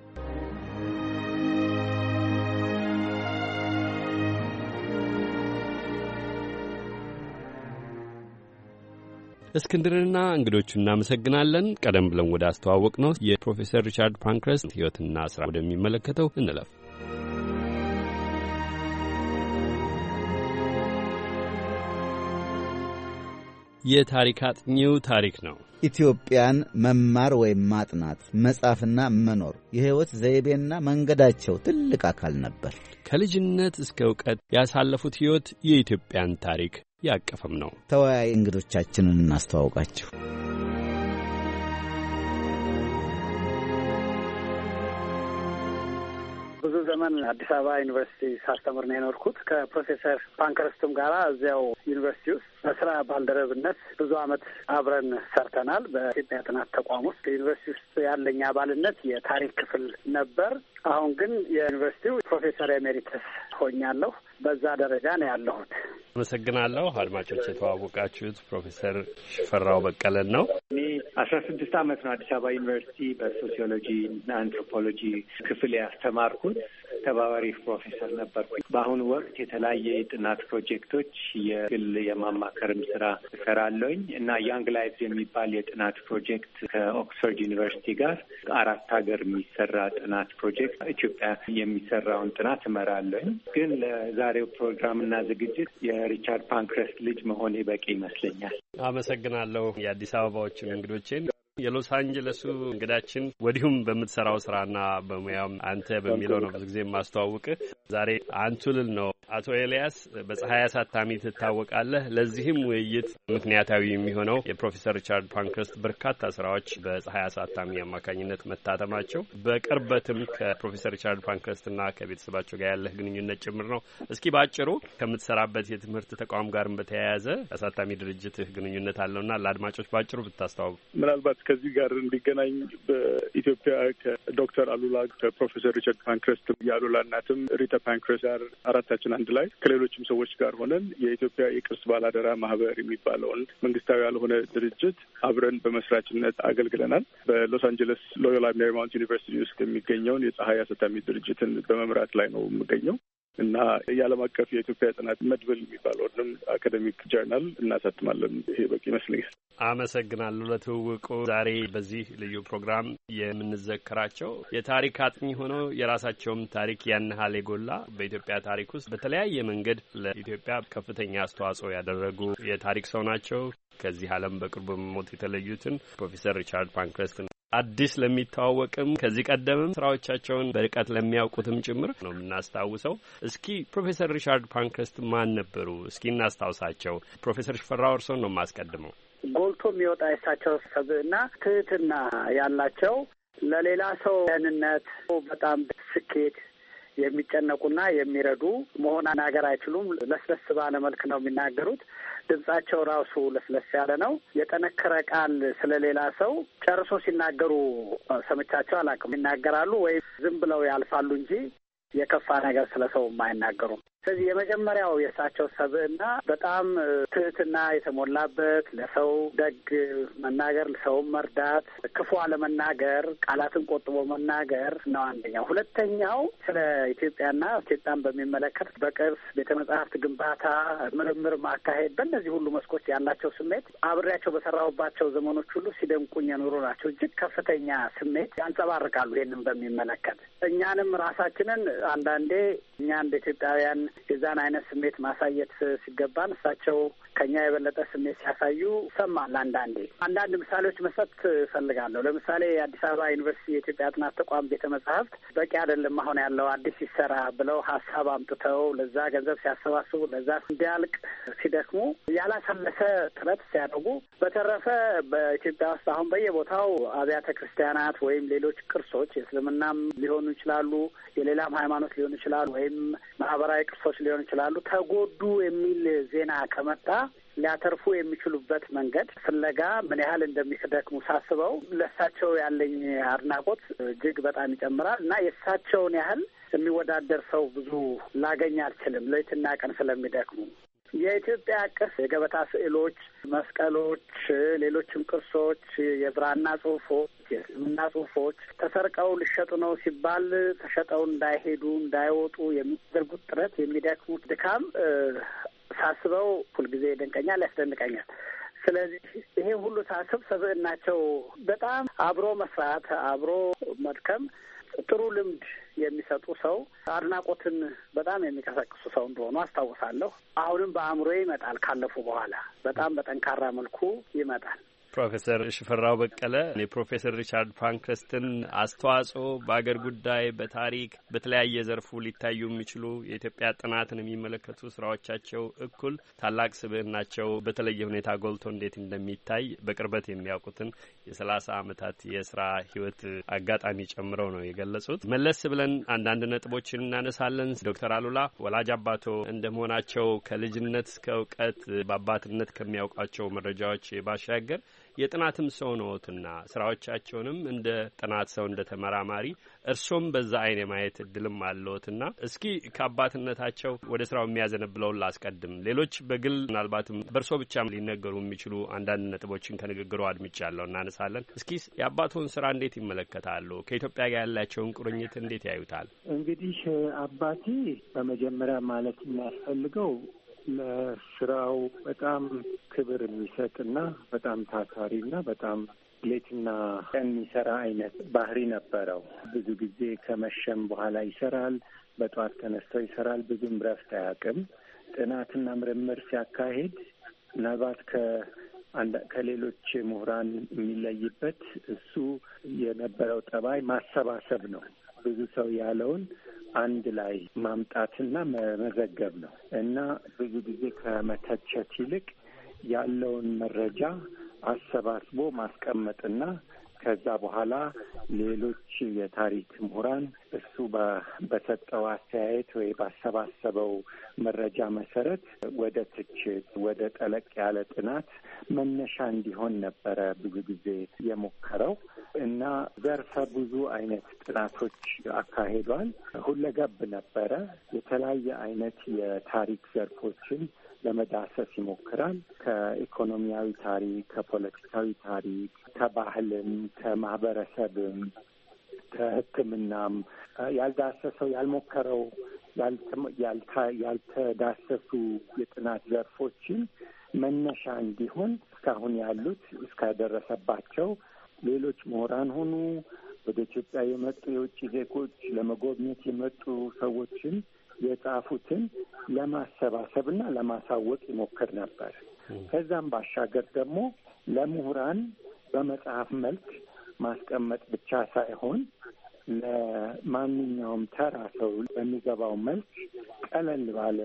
እስክንድርና እንግዶቹን እናመሰግናለን። ቀደም ብለን ወደ አስተዋወቅ ነው የፕሮፌሰር ሪቻርድ ፓንክረስት ሕይወትና ስራ ወደሚመለከተው እንለፍ። የታሪክ አጥኚው ታሪክ ነው። ኢትዮጵያን መማር ወይም ማጥናት፣ መጻፍና መኖር የሕይወት ዘይቤና መንገዳቸው ትልቅ አካል ነበር። ከልጅነት እስከ ዕውቀት ያሳለፉት ሕይወት የኢትዮጵያን ታሪክ ያቀፈም ነው። ተወያይ እንግዶቻችንን እናስተዋውቃችሁ። ብዙ ዘመን አዲስ አበባ ዩኒቨርሲቲ ሳስተምር ነው የኖርኩት። ከፕሮፌሰር ፓንክረስትም ጋር እዚያው ዩኒቨርሲቲ ውስጥ በስራ ባልደረብነት ብዙ አመት አብረን ሰርተናል። በኢትዮጵያ ጥናት ተቋም ውስጥ ዩኒቨርሲቲ ውስጥ ያለኝ አባልነት የታሪክ ክፍል ነበር። አሁን ግን የዩኒቨርሲቲው ፕሮፌሰር ኤሜሪተስ ሆኛለሁ። በዛ ደረጃ ነው ያለሁት። አመሰግናለሁ። አድማጮች የተዋወቃችሁት ፕሮፌሰር ሽፈራው በቀለን ነው። እኔ 16 አመት ነው አዲስ አበባ ዩኒቨርሲቲ በሶሲዮሎጂ እና አንትሮፖሎጂ ክፍል ያስተማርኩት። ተባባሪ ፕሮፌሰር ነበርኩኝ። በአሁኑ ወቅት የተለያየ የጥናት ፕሮጀክቶች የግል የማማከርም ስራ እሰራለሁኝ እና ያንግ ላይፍስ የሚባል የጥናት ፕሮጀክት ከኦክስፎርድ ዩኒቨርሲቲ ጋር 4 ሀገር የሚሰራ ጥናት ፕሮጀክት ኢትዮጵያ የሚሰራውን ጥናት እመራለሁኝ። ግን ለዛሬው ፕሮግራምና ዝግጅት የሪቻርድ ፓንክረስት ልጅ መሆኔ በቂ ይመስለኛል። አመሰግናለሁ የአዲስ አበባዎችን እንግዶችን። የሎስ አንጀለሱ እንግዳችን ወዲሁም በምትሰራው ስራና በሙያም አንተ በሚለው ነው ብዙ ጊዜ የማስተዋውቅህ። ዛሬ አንቱ ልል ነው። አቶ ኤልያስ በፀሐይ አሳታሚ ትታወቃለህ። ለዚህም ውይይት ምክንያታዊ የሚሆነው የፕሮፌሰር ሪቻርድ ፓንክረስት በርካታ ስራዎች በፀሐይ አሳታሚ አማካኝነት መታተማቸው፣ በቅርበትም ከፕሮፌሰር ሪቻርድ ፓንክረስትና ከቤተሰባቸው ጋር ያለህ ግንኙነት ጭምር ነው። እስኪ ባጭሩ ከምትሰራበት የትምህርት ተቋም ጋርም በተያያዘ አሳታሚ ድርጅትህ ግንኙነት አለውና ለአድማጮች ባጭሩ ብታስተዋውቅ። ምናልባት ከዚህ ጋር እንዲገናኝ በኢትዮጵያ ከዶክተር አሉላ ከፕሮፌሰር ሪቻርድ ፓንክረስት የአሉላ እናትም ሪታ ፓንክረስት ጋር አራታችን አንድ ላይ ከሌሎችም ሰዎች ጋር ሆነን የኢትዮጵያ የቅርስ ባላደራ ማህበር የሚባለውን መንግስታዊ ያልሆነ ድርጅት አብረን በመስራችነት አገልግለናል። በሎስ አንጀለስ ሎዮላ ሜሪማውንት ዩኒቨርሲቲ ውስጥ የሚገኘውን የፀሐይ አሳታሚ ድርጅትን በመምራት ላይ ነው የምገኘው እና የዓለም አቀፍ የኢትዮጵያ ጥናት መድብል የሚባለውንም አካዴሚክ ጀርናል እናሳትማለን። ይሄ በቂ ይመስለኛል። አመሰግናለሁ ለትውውቁ። ዛሬ በዚህ ልዩ ፕሮግራም የምንዘክራቸው የታሪክ አጥኚ ሆነው የራሳቸውም ታሪክ ያን ያህል የጎላ በኢትዮጵያ ታሪክ ውስጥ በተለያየ መንገድ ለኢትዮጵያ ከፍተኛ አስተዋጽኦ ያደረጉ የታሪክ ሰው ናቸው። ከዚህ ዓለም በቅርቡ በሞት የተለዩትን ፕሮፌሰር ሪቻርድ ፓንክረስትን አዲስ ለሚተዋወቅም ከዚህ ቀደምም ስራዎቻቸውን በርቀት ለሚያውቁትም ጭምር ነው የምናስታውሰው። እስኪ ፕሮፌሰር ሪቻርድ ፓንክረስት ማን ነበሩ? እስኪ እናስታውሳቸው። ፕሮፌሰር ሽፈራው እርስዎን ነው የማስቀድመው። ጎልቶ የሚወጣ የሳቸው ሰብዕና ትህትና ያላቸው፣ ለሌላ ሰው ደህንነት በጣም ስኬት የሚጨነቁና የሚረዱ መሆን አናገር አይችሉም። ለስለስ ባለ መልክ ነው የሚናገሩት። ድምጻቸው ራሱ ለስለስ ያለ ነው። የጠነከረ ቃል ስለሌላ ሰው ጨርሶ ሲናገሩ ሰምቻቸው አላውቅም። ይናገራሉ ወይም ዝም ብለው ያልፋሉ እንጂ የከፋ ነገር ስለ ሰው አይናገሩም። ስለዚህ የመጀመሪያው የእሳቸው ሰብዕና በጣም ትህትና የተሞላበት ለሰው ደግ መናገር፣ ለሰውም መርዳት፣ ክፉ አለመናገር፣ ቃላትን ቆጥቦ መናገር ነው አንደኛው። ሁለተኛው ስለ ኢትዮጵያና ኢትዮጵያን በሚመለከት በቅርስ ቤተ መጻሕፍት ግንባታ ምርምር ማካሄድ፣ በእነዚህ ሁሉ መስኮች ያላቸው ስሜት አብሬያቸው በሰራሁባቸው ዘመኖች ሁሉ ሲደንቁኝ የኖሩ ናቸው። እጅግ ከፍተኛ ስሜት ያንጸባርቃሉ። ይህንን በሚመለከት እኛንም ራሳችንን አንዳንዴ እኛ እንደ ኢትዮጵያውያን የዛን አይነት ስሜት ማሳየት ሲገባን እሳቸው ከኛ የበለጠ ስሜት ሲያሳዩ ይሰማል። አንዳንድ ምሳሌዎች መስጠት እፈልጋለሁ። ለምሳሌ የአዲስ አበባ ዩኒቨርሲቲ የኢትዮጵያ ጥናት ተቋም ቤተ መጻሕፍት በቂ አይደለም አሁን ያለው አዲስ ይሰራ ብለው ሀሳብ አምጥተው ለዛ ገንዘብ ሲያሰባስቡ ለዛ እንዲያልቅ ሲደክሙ ያላሰለሰ ጥረት ሲያደርጉ፣ በተረፈ በኢትዮጵያ ውስጥ አሁን በየቦታው አብያተ ክርስቲያናት ወይም ሌሎች ቅርሶች የእስልምናም ሊሆኑ ይችላሉ፣ የሌላም ሃይማኖት ሊሆኑ ይችላሉ፣ ወይም ማህበራዊ ቅርሶች ሊሆኑ ይችላሉ ተጎዱ የሚል ዜና ከመጣ ሊያተርፉ የሚችሉበት መንገድ ፍለጋ ምን ያህል እንደሚደክሙ ሳስበው ለእሳቸው ያለኝ አድናቆት እጅግ በጣም ይጨምራል እና የእሳቸውን ያህል የሚወዳደር ሰው ብዙ ላገኝ አልችልም፣ ሌትና ቀን ስለሚደክሙ። የኢትዮጵያ ቅርስ የገበታ ስዕሎች፣ መስቀሎች፣ ሌሎችም ቅርሶች፣ የብራና ጽሁፎች፣ የእስልምና ጽሁፎች ተሰርቀው ሊሸጡ ነው ሲባል ተሸጠው እንዳይሄዱ እንዳይወጡ የሚያደርጉት ጥረት የሚደክሙት ድካም ሳስበው ሁልጊዜ ይደንቀኛል፣ ያስደንቀኛል። ስለዚህ ይሄ ሁሉ ሳስብ ሰብዕናቸው በጣም አብሮ መስራት፣ አብሮ መድከም፣ ጥሩ ልምድ የሚሰጡ ሰው፣ አድናቆትን በጣም የሚቀሰቅሱ ሰው እንደሆኑ አስታውሳለሁ። አሁንም በአእምሮዬ ይመጣል። ካለፉ በኋላ በጣም በጠንካራ መልኩ ይመጣል። ፕሮፌሰር ሽፈራው በቀለ የፕሮፌሰር ሪቻርድ ፓንክረስትን አስተዋጽኦ በአገር ጉዳይ፣ በታሪክ፣ በተለያየ ዘርፉ ሊታዩ የሚችሉ የኢትዮጵያ ጥናትን የሚመለከቱ ስራዎቻቸው እኩል ታላቅ ስብዕናቸው በተለየ ሁኔታ ጎልቶ እንዴት እንደሚታይ በቅርበት የሚያውቁትን የ30 ዓመታት የስራ ህይወት አጋጣሚ ጨምረው ነው የገለጹት። መለስ ብለን አንዳንድ ነጥቦችን እናነሳለን። ዶክተር አሉላ ወላጅ አባቶ እንደመሆናቸው ከልጅነት እስከ እውቀት በአባትነት ከሚያውቋቸው መረጃዎች ባሻገር የጥናትም ሰው ነዎትና ስራዎቻቸውንም እንደ ጥናት ሰው እንደ ተመራማሪ እርሶም በዛ አይን የማየት እድልም አለዎትና እስኪ ከአባትነታቸው ወደ ስራው የሚያዘነብለውን ላስቀድም። ሌሎች በግል ምናልባትም በእርሶ ብቻ ሊነገሩ የሚችሉ አንዳንድ ነጥቦችን ከንግግሩ አድምጫለሁ፣ እናነሳለን። እስኪ የአባቶን ስራ እንዴት ይመለከታሉ? ከኢትዮጵያ ጋር ያላቸውን ቁርኝት እንዴት ያዩታል? እንግዲህ አባቴ በመጀመሪያ ማለት የሚያስፈልገው ለስራው በጣም ክብር የሚሰጥና በጣም ታታሪና በጣም ሌትና ቀን የሚሰራ አይነት ባህሪ ነበረው። ብዙ ጊዜ ከመሸም በኋላ ይሰራል፣ በጠዋት ተነስቶ ይሰራል። ብዙም ረፍት አያውቅም። ጥናትና ምርምር ሲያካሂድ ምናልባት ከሌሎች ምሁራን የሚለይበት እሱ የነበረው ጠባይ ማሰባሰብ ነው። ብዙ ሰው ያለውን አንድ ላይ ማምጣትና መዘገብ ነው እና ብዙ ጊዜ ከመተቸት ይልቅ ያለውን መረጃ አሰባስቦ ማስቀመጥና ከዛ በኋላ ሌሎች የታሪክ ምሁራን እሱ በሰጠው አስተያየት ወይ ባሰባሰበው መረጃ መሰረት ወደ ትችት፣ ወደ ጠለቅ ያለ ጥናት መነሻ እንዲሆን ነበረ ብዙ ጊዜ የሞከረው እና ዘርፈ ብዙ አይነት ጥናቶች አካሂዷል። ሁለገብ ነበረ። የተለያየ አይነት የታሪክ ዘርፎችን ለመዳሰስ ይሞክራል። ከኢኮኖሚያዊ ታሪክ፣ ከፖለቲካዊ ታሪክ፣ ከባህልም፣ ከማህበረሰብም፣ ከሕክምናም ያልዳሰሰው ያልሞከረው ያልተዳሰሱ የጥናት ዘርፎችን መነሻ እንዲሆን እስካሁን ያሉት እስካደረሰባቸው ሌሎች ምሁራን ሆኑ ወደ ኢትዮጵያ የመጡ የውጭ ዜጎች ለመጎብኘት የመጡ ሰዎችን የጻፉትን ለማሰባሰብና ለማሳወቅ ይሞክር ነበር። ከዛም ባሻገር ደግሞ ለምሁራን በመጽሐፍ መልክ ማስቀመጥ ብቻ ሳይሆን ለማንኛውም ተራ ሰው በሚገባው መልክ ቀለል ባለ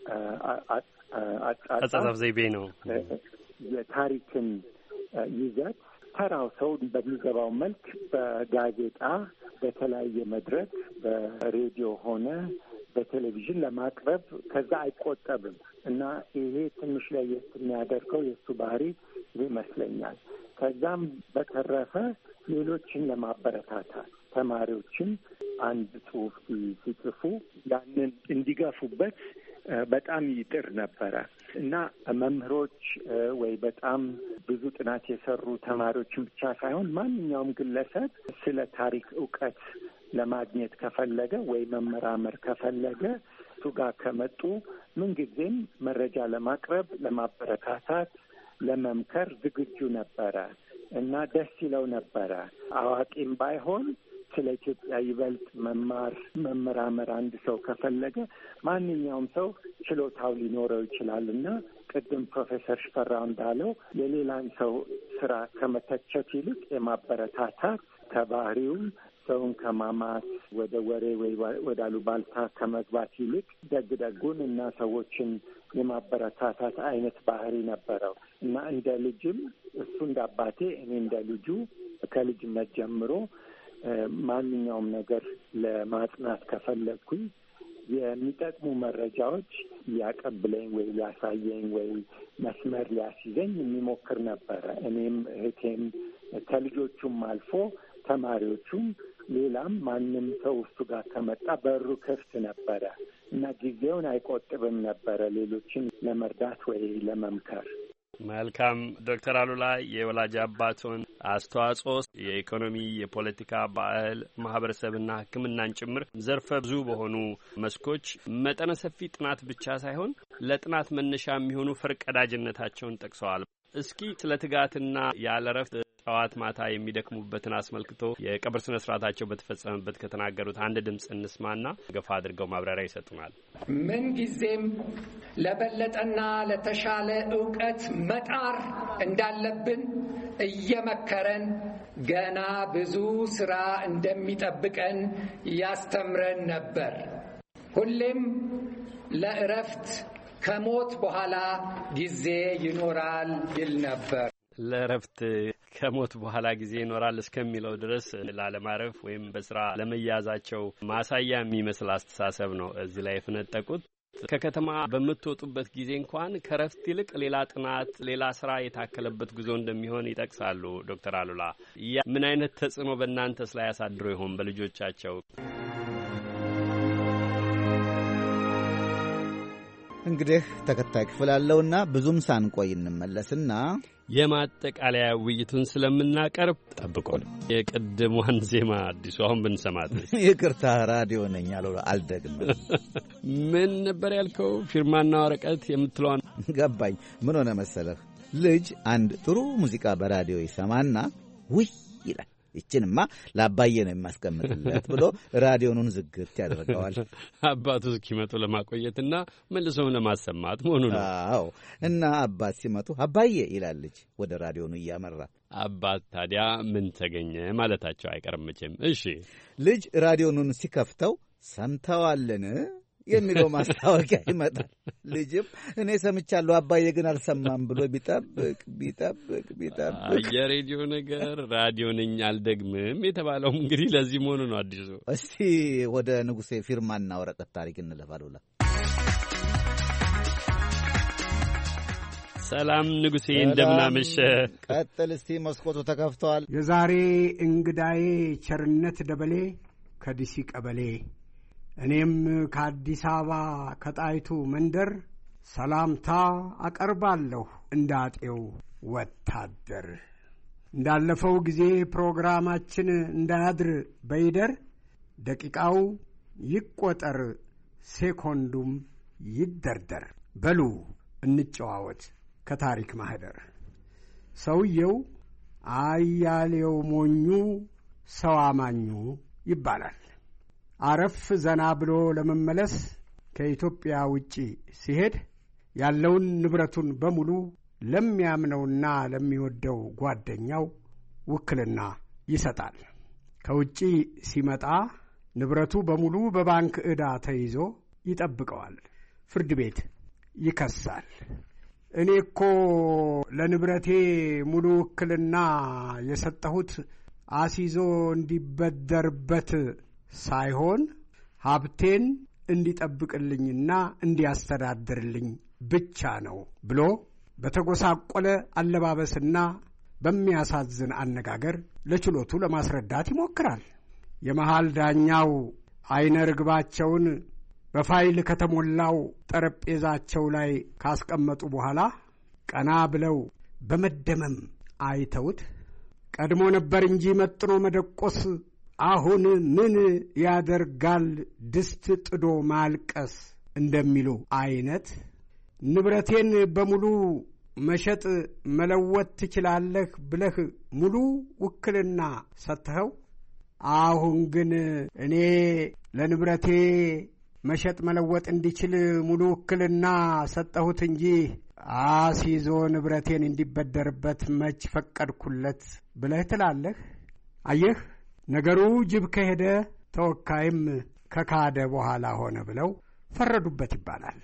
አጻጻፍ ዘይቤ ነው የታሪክን ይዘት ተራው ሰው በሚገባው መልክ በጋዜጣ፣ በተለያየ መድረክ፣ በሬዲዮ ሆነ በቴሌቪዥን ለማቅረብ ከዛ አይቆጠብም እና ይሄ ትንሽ ለየት የሚያደርገው የእሱ ባህሪ ይመስለኛል። ከዛም በተረፈ ሌሎችን ለማበረታታት ተማሪዎችን አንድ ጽሑፍ ሲጽፉ ያንን እንዲገፉበት በጣም ይጥር ነበረ እና መምህሮች ወይ በጣም ብዙ ጥናት የሰሩ ተማሪዎችን ብቻ ሳይሆን ማንኛውም ግለሰብ ስለ ታሪክ እውቀት ለማግኘት ከፈለገ ወይ መመራመር ከፈለገ እሱ ጋር ከመጡ ምንጊዜም መረጃ ለማቅረብ፣ ለማበረታታት፣ ለመምከር ዝግጁ ነበረ እና ደስ ይለው ነበረ። አዋቂም ባይሆን ስለ ኢትዮጵያ ይበልጥ መመራመር አንድ ሰው ከፈለገ ማንኛውም ሰው ችሎታው ሊኖረው ይችላል እና ቅድም ፕሮፌሰር ሽፈራው እንዳለው የሌላን ሰው ስራ ከመተቸት ይልቅ የማበረታታት ከባህሪውም ሰውን ከማማት ወደ ወሬ ወይ ወደ አሉባልታ ከመግባት ይልቅ ደጉን እና ሰዎችን የማበረታታት አይነት ባህሪ ነበረው እና እንደ ልጅም እሱ እንደ አባቴ እኔ እንደ ልጁ ከልጅነት ጀምሮ ማንኛውም ነገር ለማጥናት ከፈለግኩኝ የሚጠቅሙ መረጃዎች ሊያቀብለኝ ወይ ሊያሳየኝ ወይ መስመር ሊያስይዘኝ የሚሞክር ነበረ። እኔም እህቴም ከልጆቹም አልፎ ተማሪዎቹም ሌላም ማንም ሰው እሱ ጋር ከመጣ በሩ ክፍት ነበረ እና ጊዜውን አይቆጥብም ነበረ ሌሎችን ለመርዳት ወይ ለመምከር። መልካም ዶክተር አሉላ የወላጅ አባቶን አስተዋጽኦ የኢኮኖሚ፣ የፖለቲካ፣ ባህል፣ ማህበረሰብና ሕክምናን ጭምር ዘርፈ ብዙ በሆኑ መስኮች መጠነ ሰፊ ጥናት ብቻ ሳይሆን ለጥናት መነሻ የሚሆኑ ፈርቀዳጅነታቸውን ጠቅሰዋል። እስኪ ስለ ትጋትና ያለ እረፍት ጠዋት ማታ የሚደክሙበትን አስመልክቶ የቀብር ስነ ስርዓታቸው በተፈጸመበት ከተናገሩት አንድ ድምፅ እንስማና ገፋ አድርገው ማብራሪያ ይሰጡናል። ምን ጊዜም ለበለጠና ለተሻለ ዕውቀት መጣር እንዳለብን እየመከረን ገና ብዙ ስራ እንደሚጠብቀን ያስተምረን ነበር። ሁሌም ለእረፍት ከሞት በኋላ ጊዜ ይኖራል ይል ነበር። ለእረፍት ከሞት በኋላ ጊዜ ይኖራል እስከሚለው ድረስ ላለማረፍ ወይም በስራ ለመያዛቸው ማሳያ የሚመስል አስተሳሰብ ነው እዚህ ላይ የፈነጠቁት። ከከተማ በምትወጡበት ጊዜ እንኳን ከረፍት ይልቅ ሌላ ጥናት፣ ሌላ ስራ የታከለበት ጉዞ እንደሚሆን ይጠቅሳሉ ዶክተር አሉላ። ያ ምን አይነት ተጽዕኖ በእናንተስ ላይ ያሳድሮ ይሆን በልጆቻቸው? እንግዲህ ተከታይ ክፍል አለውና ብዙም ሳንቆይ እንመለስና የማጠቃለያ ውይይቱን ስለምናቀርብ ጠብቆን የቀደመዋን ዜማ አዲሱ አሁን ብንሰማት። ይቅርታ ራዲዮ ነኝ አልደግምም። ምን ነበር ያልከው? ፊርማና ወረቀት የምትለዋን ገባኝ። ምን ሆነ መሰለህ፣ ልጅ አንድ ጥሩ ሙዚቃ በራዲዮ ይሰማና ውይ ይላል። ይችንማ ለአባዬ ነው የማስቀምጥለት ብሎ ራዲዮኑን ዝግት ያደርገዋል። አባቱ እስኪመጡ ለማቆየትና መልሰውም ለማሰማት መሆኑ ነው። አዎ። እና አባት ሲመጡ አባዬ ይላል ልጅ ወደ ራዲዮኑ እያመራ። አባት ታዲያ ምን ተገኘ ማለታቸው አይቀርም መቼም። እሺ፣ ልጅ ራዲዮኑን ሲከፍተው ሰምተዋልን የሚለው ማስታወቂያ ይመጣል። ልጅም እኔ ሰምቻለሁ አባዬ ግን አልሰማም ብሎ ቢጠብቅ የሬዲዮ ነገር ራዲዮ ነኝ አልደግምም የተባለውም እንግዲህ ለዚህ መሆኑ ነው። አዲሱ እስቲ ወደ ንጉሴ ፊርማና ወረቀት ታሪክ እንለፋሉላ። ሰላም ንጉሴ፣ እንደምናመሸ። ቀጥል እስቲ፣ መስኮቱ ተከፍቷል። የዛሬ እንግዳዬ ቸርነት ደበሌ ከዲሲ ቀበሌ፣ እኔም ከአዲስ አበባ ከጣይቱ መንደር ሰላምታ አቀርባለሁ እንዳጤው ወታደር። እንዳለፈው ጊዜ ፕሮግራማችን እንዳያድር በይደር፣ ደቂቃው ይቆጠር ሴኮንዱም ይደርደር። በሉ እንጨዋወት ከታሪክ ማህደር። ሰውየው አያሌው ሞኙ ሰው አማኙ ይባላል። አረፍ ዘና ብሎ ለመመለስ ከኢትዮጵያ ውጪ ሲሄድ ያለውን ንብረቱን በሙሉ ለሚያምነውና ለሚወደው ጓደኛው ውክልና ይሰጣል። ከውጪ ሲመጣ ንብረቱ በሙሉ በባንክ ዕዳ ተይዞ ይጠብቀዋል። ፍርድ ቤት ይከሳል። እኔ እኮ ለንብረቴ ሙሉ ውክልና የሰጠሁት አሲዞ እንዲበደርበት ሳይሆን ሀብቴን እንዲጠብቅልኝና እንዲያስተዳድርልኝ ብቻ ነው ብሎ በተጎሳቆለ አለባበስና በሚያሳዝን አነጋገር ለችሎቱ ለማስረዳት ይሞክራል። የመሃል ዳኛው አይነ ርግባቸውን በፋይል ከተሞላው ጠረጴዛቸው ላይ ካስቀመጡ በኋላ ቀና ብለው በመደመም አይተውት ቀድሞ ነበር እንጂ መጥኖ መደቆስ አሁን ምን ያደርጋል ድስት ጥዶ ማልቀስ እንደሚሉ አይነት ንብረቴን በሙሉ መሸጥ መለወጥ ትችላለህ ብለህ ሙሉ ውክልና ሰጥተኸው አሁን ግን እኔ ለንብረቴ መሸጥ መለወጥ እንዲችል ሙሉ ውክልና ሰጠሁት እንጂ አሲዞ ንብረቴን እንዲበደርበት መች ፈቀድኩለት ብለህ ትላለህ። አየህ ነገሩ ጅብ ከሄደ ተወካይም ከካደ በኋላ ሆነ ብለው ፈረዱበት ይባላል።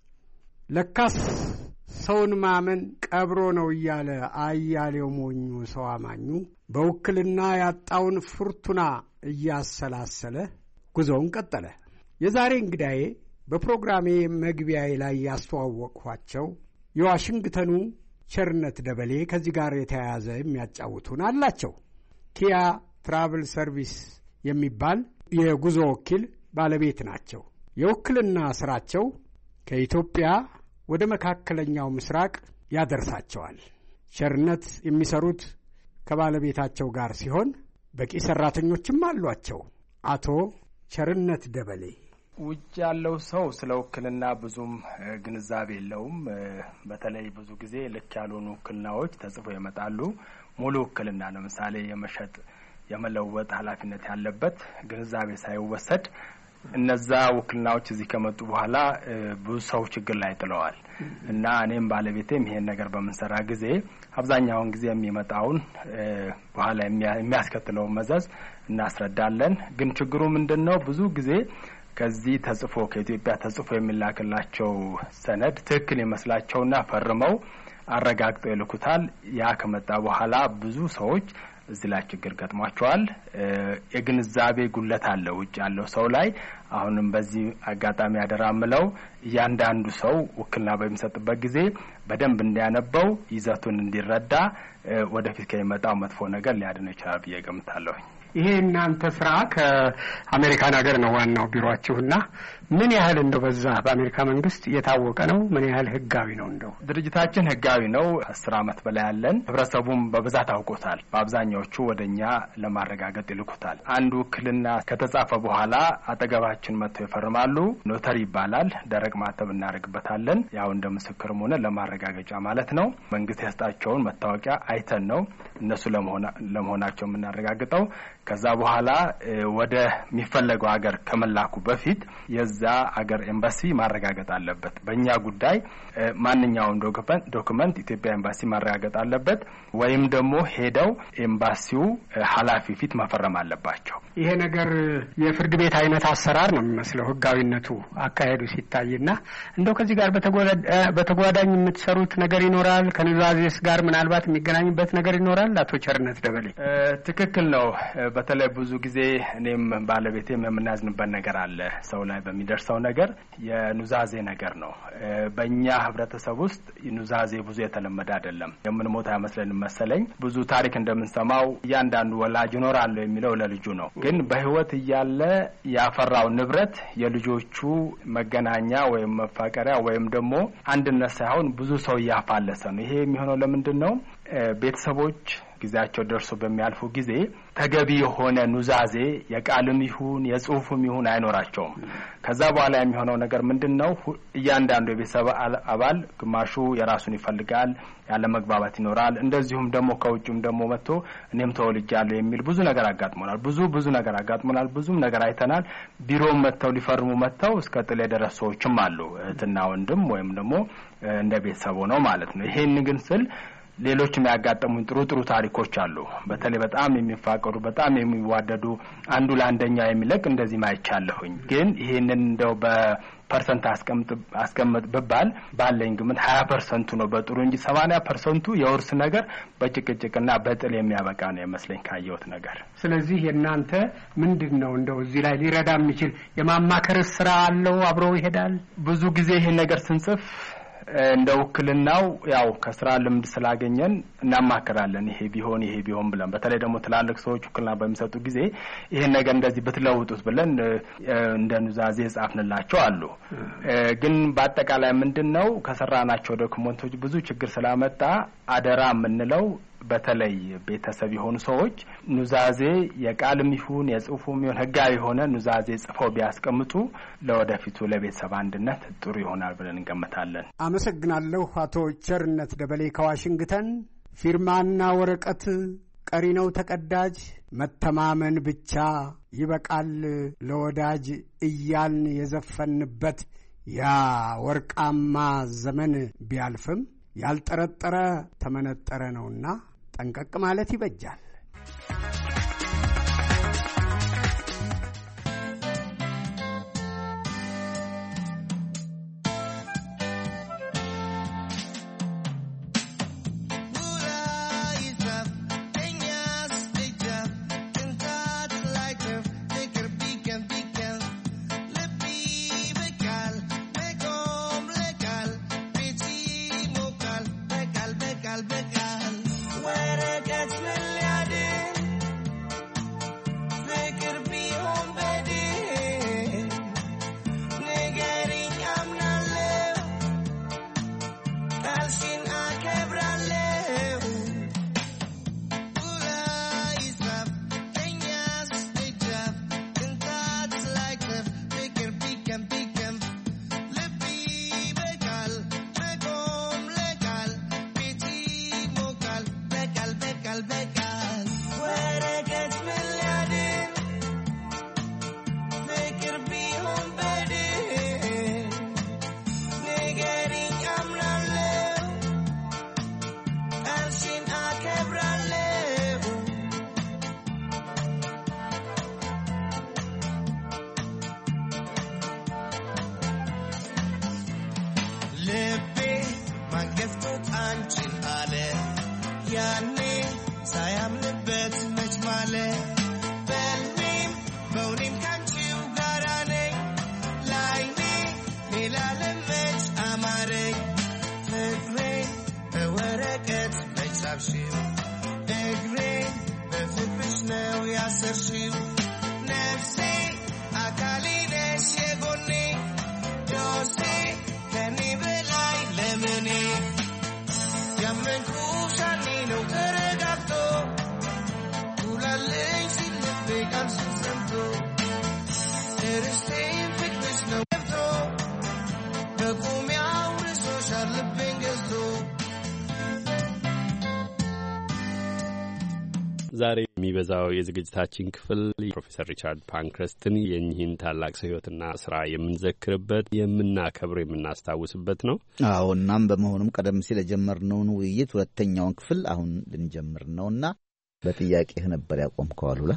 ለካስ ሰውን ማመን ቀብሮ ነው እያለ አያሌው ሞኙ ሰው አማኙ በውክልና ያጣውን ፍርቱና እያሰላሰለ ጉዞውን ቀጠለ። የዛሬ እንግዳዬ በፕሮግራሜ መግቢያዬ ላይ ያስተዋወቅኋቸው የዋሽንግተኑ ቸርነት ደበሌ ከዚህ ጋር የተያያዘ የሚያጫውቱን አላቸው። ኪያ ትራቭል ሰርቪስ የሚባል የጉዞ ወኪል ባለቤት ናቸው። የውክልና ስራቸው ከኢትዮጵያ ወደ መካከለኛው ምስራቅ ያደርሳቸዋል። ቸርነት የሚሰሩት ከባለቤታቸው ጋር ሲሆን በቂ ሰራተኞችም አሏቸው። አቶ ቸርነት ደበሌ ውጭ ያለው ሰው ስለ ውክልና ብዙም ግንዛቤ የለውም። በተለይ ብዙ ጊዜ ልክ ያልሆኑ ውክልናዎች ተጽፈው ይመጣሉ። ሙሉ ውክልና ለምሳሌ የመሸጥ የመለወጥ ኃላፊነት ያለበት ግንዛቤ ሳይወሰድ እነዛ ውክልናዎች እዚህ ከመጡ በኋላ ብዙ ሰው ችግር ላይ ጥለዋል እና እኔም ባለቤቴም ይሄን ነገር በመንሰራ ጊዜ አብዛኛውን ጊዜ የሚመጣውን በኋላ የሚያስከትለው መዘዝ እናስረዳለን። ግን ችግሩ ምንድነው? ብዙ ጊዜ ከዚህ ተጽፎ ከኢትዮጵያ ተጽፎ የሚላክላቸው ሰነድ ትክክል ይመስላቸውና ፈርመው አረጋግጠው ይልኩታል። ያ ከመጣ በኋላ ብዙ ሰዎች እዚህ ላይ ችግር ገጥሟቸዋል። የግንዛቤ ጉለት አለ ውጭ ያለው ሰው ላይ። አሁንም በዚህ አጋጣሚ ያደራምለው እያንዳንዱ ሰው ውክልና በሚሰጥበት ጊዜ በደንብ እንዲያነበው ይዘቱን እንዲረዳ ወደፊት ከሚመጣው መጥፎ ነገር ሊያድነው ይችላል ብዬ ገምታለሁ። ይሄ እናንተ ስራ ከአሜሪካን ሀገር ነው ዋናው ቢሮአችሁና ምን ያህል እንደው በዛ በአሜሪካ መንግስት የታወቀ ነው? ምን ያህል ህጋዊ ነው? እንደው ድርጅታችን ህጋዊ ነው። 10 አመት በላይ ያለን ህብረተሰቡም በብዛት አውቆታል። በአብዛኛዎቹ ወደኛ ለማረጋገጥ ይልኩታል። አንዱ ውክልና ከተጻፈ በኋላ አጠገባችን መጥተው ይፈርማሉ። ኖተሪ ይባላል። ደረቅ ማተብ እናደርግበታለን። ያው እንደ ምስክርም ሆነ ለማረጋገጫ ማለት ነው። መንግስት ያስጣቸውን መታወቂያ አይተን ነው እነሱ ለመሆናቸው የምናረጋግጠው። ከዛ በኋላ ወደ የሚፈለገው ሀገር ከመላኩ በፊት የዛ ሀገር ኤምባሲ ማረጋገጥ አለበት። በእኛ ጉዳይ ማንኛውም ዶክመንት ኢትዮጵያ ኤምባሲ ማረጋገጥ አለበት፣ ወይም ደግሞ ሄደው ኤምባሲው ኃላፊ ፊት መፈረም አለባቸው። ይሄ ነገር የፍርድ ቤት አይነት አሰራር ነው የሚመስለው ህጋዊነቱ አካሄዱ ሲታይና እንደው ከዚህ ጋር በተጓዳኝ የምትሰሩት ነገር ይኖራል? ከኑዛዜስ ጋር ምናልባት የሚገናኝበት ነገር ይኖራል? አቶ ቸርነት ደበሌ ትክክል ነው። በተለይ ብዙ ጊዜ እኔም ባለቤቴም የምናዝንበት ነገር አለ። ሰው ላይ በሚደርሰው ነገር የኑዛዜ ነገር ነው። በእኛ ህብረተሰብ ውስጥ ኑዛዜ ብዙ የተለመደ አይደለም። የምንሞት አይመስለን መሰለኝ። ብዙ ታሪክ እንደምንሰማው እያንዳንዱ ወላጅ ይኖራል የሚለው ለልጁ ነው። ግን በህይወት እያለ ያፈራው ንብረት የልጆቹ መገናኛ ወይም መፋቀሪያ ወይም ደግሞ አንድነት ሳይሆን ብዙ ሰው እያፋለሰ ነው። ይሄ የሚሆነው ለምንድን ነው? ቤተሰቦች ጊዜያቸው ደርሶ በሚያልፉ ጊዜ ተገቢ የሆነ ኑዛዜ የቃልም ይሁን የጽሁፍም ይሁን አይኖራቸውም። ከዛ በኋላ የሚሆነው ነገር ምንድነው? እያንዳንዱ የቤተሰብ አባል ግማሹ የራሱን ይፈልጋል፣ ያለ መግባባት ይኖራል። እንደዚሁም ደግሞ ከውጭም ደግሞ መጥቶ እኔም ተወልጃለሁ የሚል ብዙ ነገር አጋጥሞናል። ብዙ ነገር አጋጥሞናል። ብዙም ነገር አይተናል። ቢሮም መጥተው ሊፈርሙ መጥተው እስከ ጥል የደረሱ ሰዎችም አሉ። እህትና ወንድም ወይም ደግሞ እንደ ቤተሰብ ነው ማለት ነው። ይሄን ግን ስል ሌሎችም ያጋጠሙን ጥሩ ታሪኮች አሉ። በተለይ በጣም የሚፋቀሩ በጣም የሚዋደዱ አንዱ ለአንደኛው የሚለቅ እንደዚህ ማይቻለሁኝ። ግን ይሄንን እንደው በፐርሰንት አስቀምጥ ብባል ባለኝ ግምት 20% ነው በጥሩ እንጂ 80% የውርስ ነገር በጭቅጭቅና በጥል የሚያበቃ ነው ይመስለኝ ካየሁት ነገር። ስለዚህ የናንተ ምንድነው እንደው እዚህ ላይ ሊረዳ የሚችል የማማከር ስራ አለው? አብሮ ይሄዳል? ብዙ ጊዜ ይሄን ነገር ስንጽፍ እንደ ውክልናው ያው ከስራ ልምድ ስላገኘን እናማከራለን። ይሄ ቢሆን ብለን በተለይ ደግሞ ትላልቅ ሰዎች ውክልና በሚሰጡ ጊዜ ይሄን ነገር እንደዚህ ብትለውጡት ብለን እንደ ኑዛዜ ጻፍንላቸው አሉ። ግን በአጠቃላይ ምንድነው ከሰራናቸው ዶክመንቶች ብዙ ችግር ስላመጣ አደራ የምንለው በተለይ ቤተሰብ የሆኑ ሰዎች ኑዛዜ የቃልም ይሁን የጽሁፍም ይሁን ህጋዊ የሆነ ኑዛዜ ጽፈው ቢያስቀምጡ ለወደፊቱ ለቤተሰብ አንድነት ጥሩ ይሆናል ብለን እንገምታለን። አመሰግናለሁ። አቶ ቸርነት ደበሌ ከዋሽንግተን። ፊርማና ወረቀት ቀሪ ነው ተቀዳጅ፣ መተማመን ብቻ ይበቃል ለወዳጅ እያልን የዘፈንበት ያ ወርቃማ ዘመን ቢያልፍም ያልጠረጠረ ተመነጠረ ነውና ጠንቀቅ ማለት ይበጃል። ዛሬ የሚበዛው የዝግጅታችን ክፍል ፕሮፌሰር ሪቻርድ ፓንክረስትን የኚህን ታላቅ ሰው ሕይወትና ስራ የምንዘክርበት የምናከብር የምናስታውስበት ነው። አዎ እናም በመሆኑም ቀደም ሲል የጀመርነውን ውይይት ሁለተኛውን ክፍል አሁን ልንጀምር ነውና በጥያቄህ ነበር ያቆምከው አሉላ።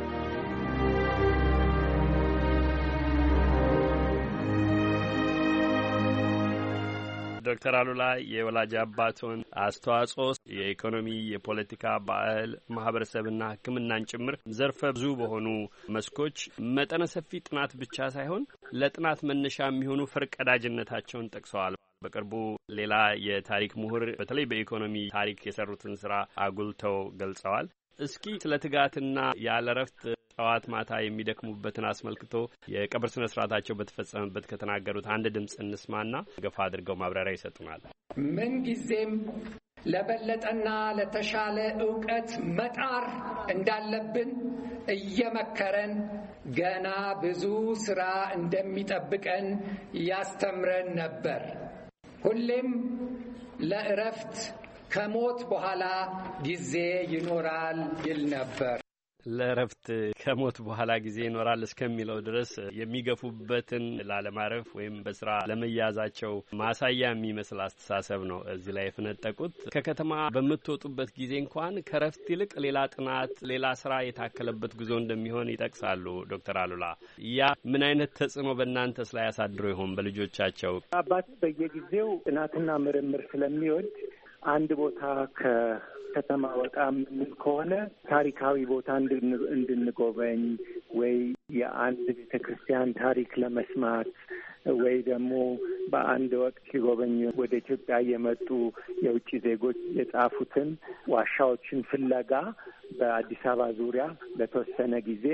ዶክተር አሉላ የወላጅ አባቶን አስተዋጽኦ የኢኮኖሚ፣ የፖለቲካ፣ ባህል፣ ማህበረሰብና ሕክምናን ጭምር ዘርፈ ብዙ በሆኑ መስኮች መጠነ ሰፊ ጥናት ብቻ ሳይሆን ለጥናት መነሻ የሚሆኑ ፈርቀዳጅነታቸውን ጠቅሰዋል። በቅርቡ ሌላ የታሪክ ምሁር በተለይ በኢኮኖሚ ታሪክ የሰሩትን ስራ አጉልተው ገልጸዋል። እስኪ ስለ ትጋትና ያለ እረፍት ጠዋት ማታ የሚደክሙበትን አስመልክቶ የቀብር ስነ ስርዓታቸው በተፈጸመበት ከተናገሩት አንድ ድምፅ እንስማና ገፋ አድርገው ማብራሪያ ይሰጡናል። ምን ጊዜም ለበለጠና ለተሻለ ዕውቀት መጣር እንዳለብን እየመከረን ገና ብዙ ስራ እንደሚጠብቀን ያስተምረን ነበር። ሁሌም ለእረፍት ከሞት በኋላ ጊዜ ይኖራል ይል ነበር። ለእረፍት ከሞት በኋላ ጊዜ ይኖራል እስከሚለው ድረስ የሚገፉበትን ላለማረፍ ወይም በስራ ለመያዛቸው ማሳያ የሚመስል አስተሳሰብ ነው እዚህ ላይ የፈነጠቁት። ከከተማ በምትወጡበት ጊዜ እንኳን ከእረፍት ይልቅ ሌላ ጥናት፣ ሌላ ስራ የታከለበት ጉዞ እንደሚሆን ይጠቅሳሉ ዶክተር አሉላ። ያ ምን አይነት ተጽዕኖ በእናንተስ ላይ ያሳድሮ ይሆን በልጆቻቸው? አባቴ በየጊዜው ጥናትና ምርምር ስለሚወድ አንድ ቦታ ከተማ ወጣ ምን ከሆነ ታሪካዊ ቦታ እንድንጎበኝ ወይ የአንድ ቤተ ክርስቲያን ታሪክ ለመስማት ወይ ደግሞ በአንድ ወቅት ሲጎበኙ ወደ ኢትዮጵያ የመጡ የውጭ ዜጎች የጻፉትን ዋሻዎችን ፍለጋ በአዲስ አበባ ዙሪያ ለተወሰነ ጊዜ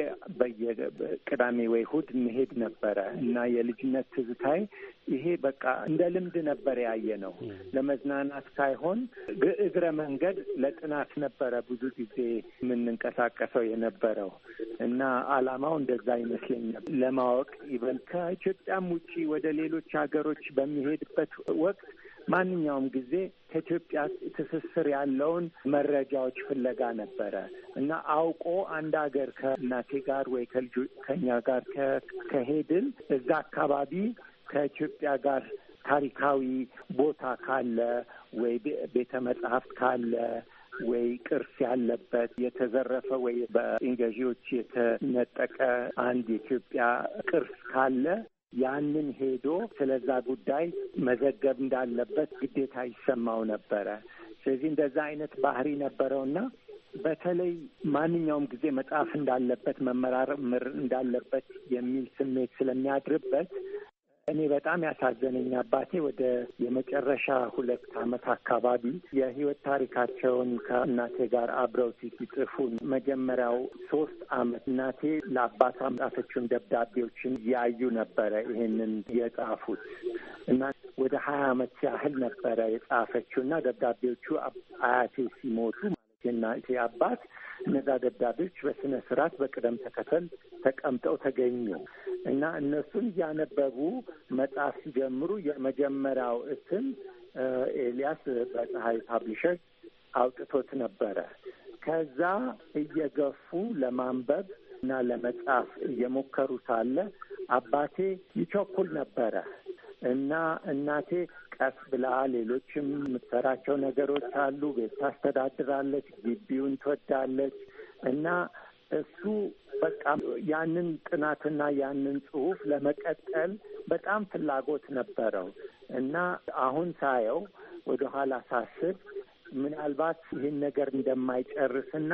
በየቅዳሜ ወይ እሑድ እንሄድ ነበረ እና የልጅነት ትዝታይ ይሄ በቃ እንደ ልምድ ነበር ያየ ነው። ለመዝናናት ሳይሆን እግረ መንገድ ለጥናት ነበረ ብዙ ጊዜ የምንንቀሳቀሰው የነበረው እና ዓላማው እንደዛ ይመስለኛል። ለማወቅ ይበል ከኢትዮጵያም ውጪ ወደ ሌሎች ሀገሮች በሚሄድበት ወቅት ማንኛውም ጊዜ ከኢትዮጵያ ትስስር ያለውን መረጃዎች ፍለጋ ነበረ እና አውቆ አንድ ሀገር ከእናቴ ጋር ወይ ከኛ ጋር ከሄድን እዛ አካባቢ ከኢትዮጵያ ጋር ታሪካዊ ቦታ ካለ ወይ ቤተ መጻሕፍት ካለ ወይ ቅርስ ያለበት የተዘረፈ ወይ በእንገዢዎች የተነጠቀ አንድ የኢትዮጵያ ቅርስ ካለ ያንን ሄዶ ስለዛ ጉዳይ መዘገብ እንዳለበት ግዴታ ይሰማው ነበረ። ስለዚህ እንደዛ አይነት ባህሪ ነበረውና በተለይ ማንኛውም ጊዜ መጽሐፍ እንዳለበት መመራመር እንዳለበት የሚል ስሜት ስለሚያድርበት እኔ በጣም ያሳዘነኝ አባቴ ወደ የመጨረሻ 2 ዓመት አካባቢ የህይወት ታሪካቸውን ከእናቴ ጋር አብረው ሲጽፉ መጀመሪያው 3 ዓመት እናቴ ለአባቷ ጻፈችውን ደብዳቤዎችን ያዩ ነበረ ይሄንን የጻፉት እና ወደ 20 ዓመት ያህል ነበረ የጻፈችው እና ደብዳቤዎቹ አያቴ ሲሞቱ ማለት አባት እነዛ ደብዳቤዎች በስነ ስርዓት በቅደም ተከተል ተቀምጠው ተገኙ እና እነሱን እያነበቡ መጽሐፍ ሲጀምሩ የመጀመሪያው እትም ኤልያስ በፀሐይ ፓብሊሸር አውጥቶት ነበረ። ከዛ እየገፉ ለማንበብ እና ለመጻፍ እየሞከሩ ሳለ አባቴ ይቸኩል ነበረ እና እናቴ ቀስ ብላ ሌሎችም የምትሰራቸው ነገሮች አሉ። ቤት ታስተዳድራለች፣ ግቢውን ትወዳለች እና እሱ በቃ ያንን ጥናትና ያንን ጽሑፍ ለመቀጠል በጣም ፍላጎት ነበረው እና አሁን ሳየው ወደ ኋላ ሳስብ ምናልባት ይህን ነገር እንደማይጨርስና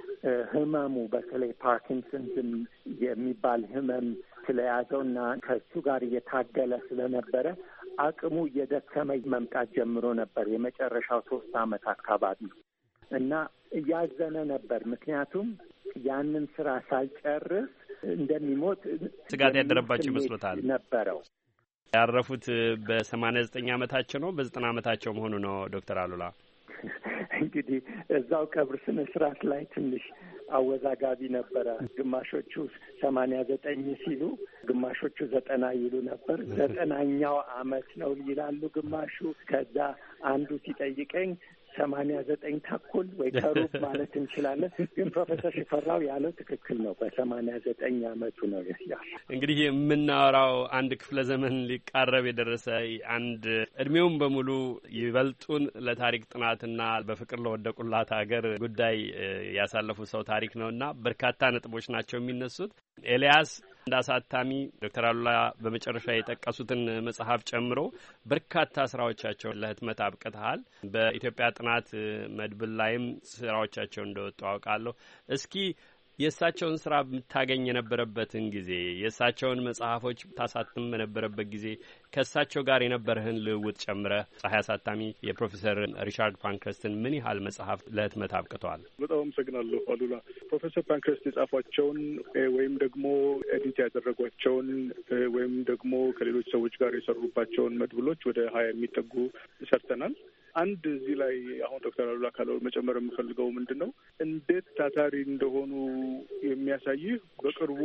ህመሙ በተለይ ፓርኪንሰንስ የሚባል ህመም ስለያዘውና ከሱ ጋር እየታገለ ስለነበረ አቅሙ እየደከመ መምጣት ጀምሮ ነበር የመጨረሻው 3 ዓመት አካባቢ እና እያዘነ ነበር። ምክንያቱም ያንን ስራ ሳልጨርስ እንደሚሞት ስጋት ያደረባቸው ይመስሎታል ነበረው። ያረፉት በ89 ዓመታቸው ነው በ90 ዓመታቸው መሆኑ ነው ዶክተር አሉላ? እንግዲህ እዛው ቀብር ስነ ስርዓት ላይ ትንሽ አወዛጋቢ ነበረ። ግማሾቹ 89 ሲሉ፣ ግማሾቹ 90 ይሉ ነበር። 90ኛው ዓመት ነው ይላሉ ግማሹ። ከዛ አንዱ ሲጠይቀኝ 89 ተኩል ወይ ከሩብ ማለት እንችላለን። ግን ፕሮፌሰር ሽፈራው ያለው ትክክል ነው። በ89 ዓመቱ ነው ያለው። እንግዲህ የምናወራው አንድ ክፍለ ዘመን ሊቃረብ የደረሰ አንድ እድሜውን በሙሉ ይበልጡን ለታሪክ ጥናትና በፍቅር ለወደቁላት ሀገር ጉዳይ ያሳለፉ ሰው ታሪክ ነውና በርካታ ነጥቦች ናቸው የሚነሱት። ኤልያስ እንደ አሳታሚ ዶክተር አሉላ በመጨረሻ የጠቀሱትን መጽሐፍ ጨምሮ በርካታ ስራዎቻቸውን ለህትመት አብቅተሃል። በኢትዮጵያ ጥናት መድብል ላይም ስራዎቻቸው እንደወጡ አውቃለሁ። እስኪ የእሳቸውን ስራ የምታገኝ የነበረበትን ጊዜ፣ የእሳቸውን መጽሐፎች ታሳትም በነበረበት ጊዜ ከእሳቸው ጋር የነበረህን ልውውጥ ጨምረህ ፀሐይ አሳታሚ የፕሮፌሰር ሪቻርድ ፓንክረስትን ምን ያህል መጽሐፍ ለህትመት አብቅተዋል? በጣም አመሰግናለሁ አሉላ። ፕሮፌሰር ፓንክረስት የጻፏቸውን ወይም ደግሞ ኤዲት ያደረጓቸውን ወይም ደግሞ ከሌሎች ሰዎች ጋር የሰሩባቸውን መድብሎች ወደ 20 የሚጠጉ ሰርተናል። አንድ እዚህ ላይ አሁን ዶክተር አሉላ ካለው መጨመር የምፈልገው ምንድን ነው እንዴት ታታሪ እንደሆኑ የሚያሳይህ በቅርቡ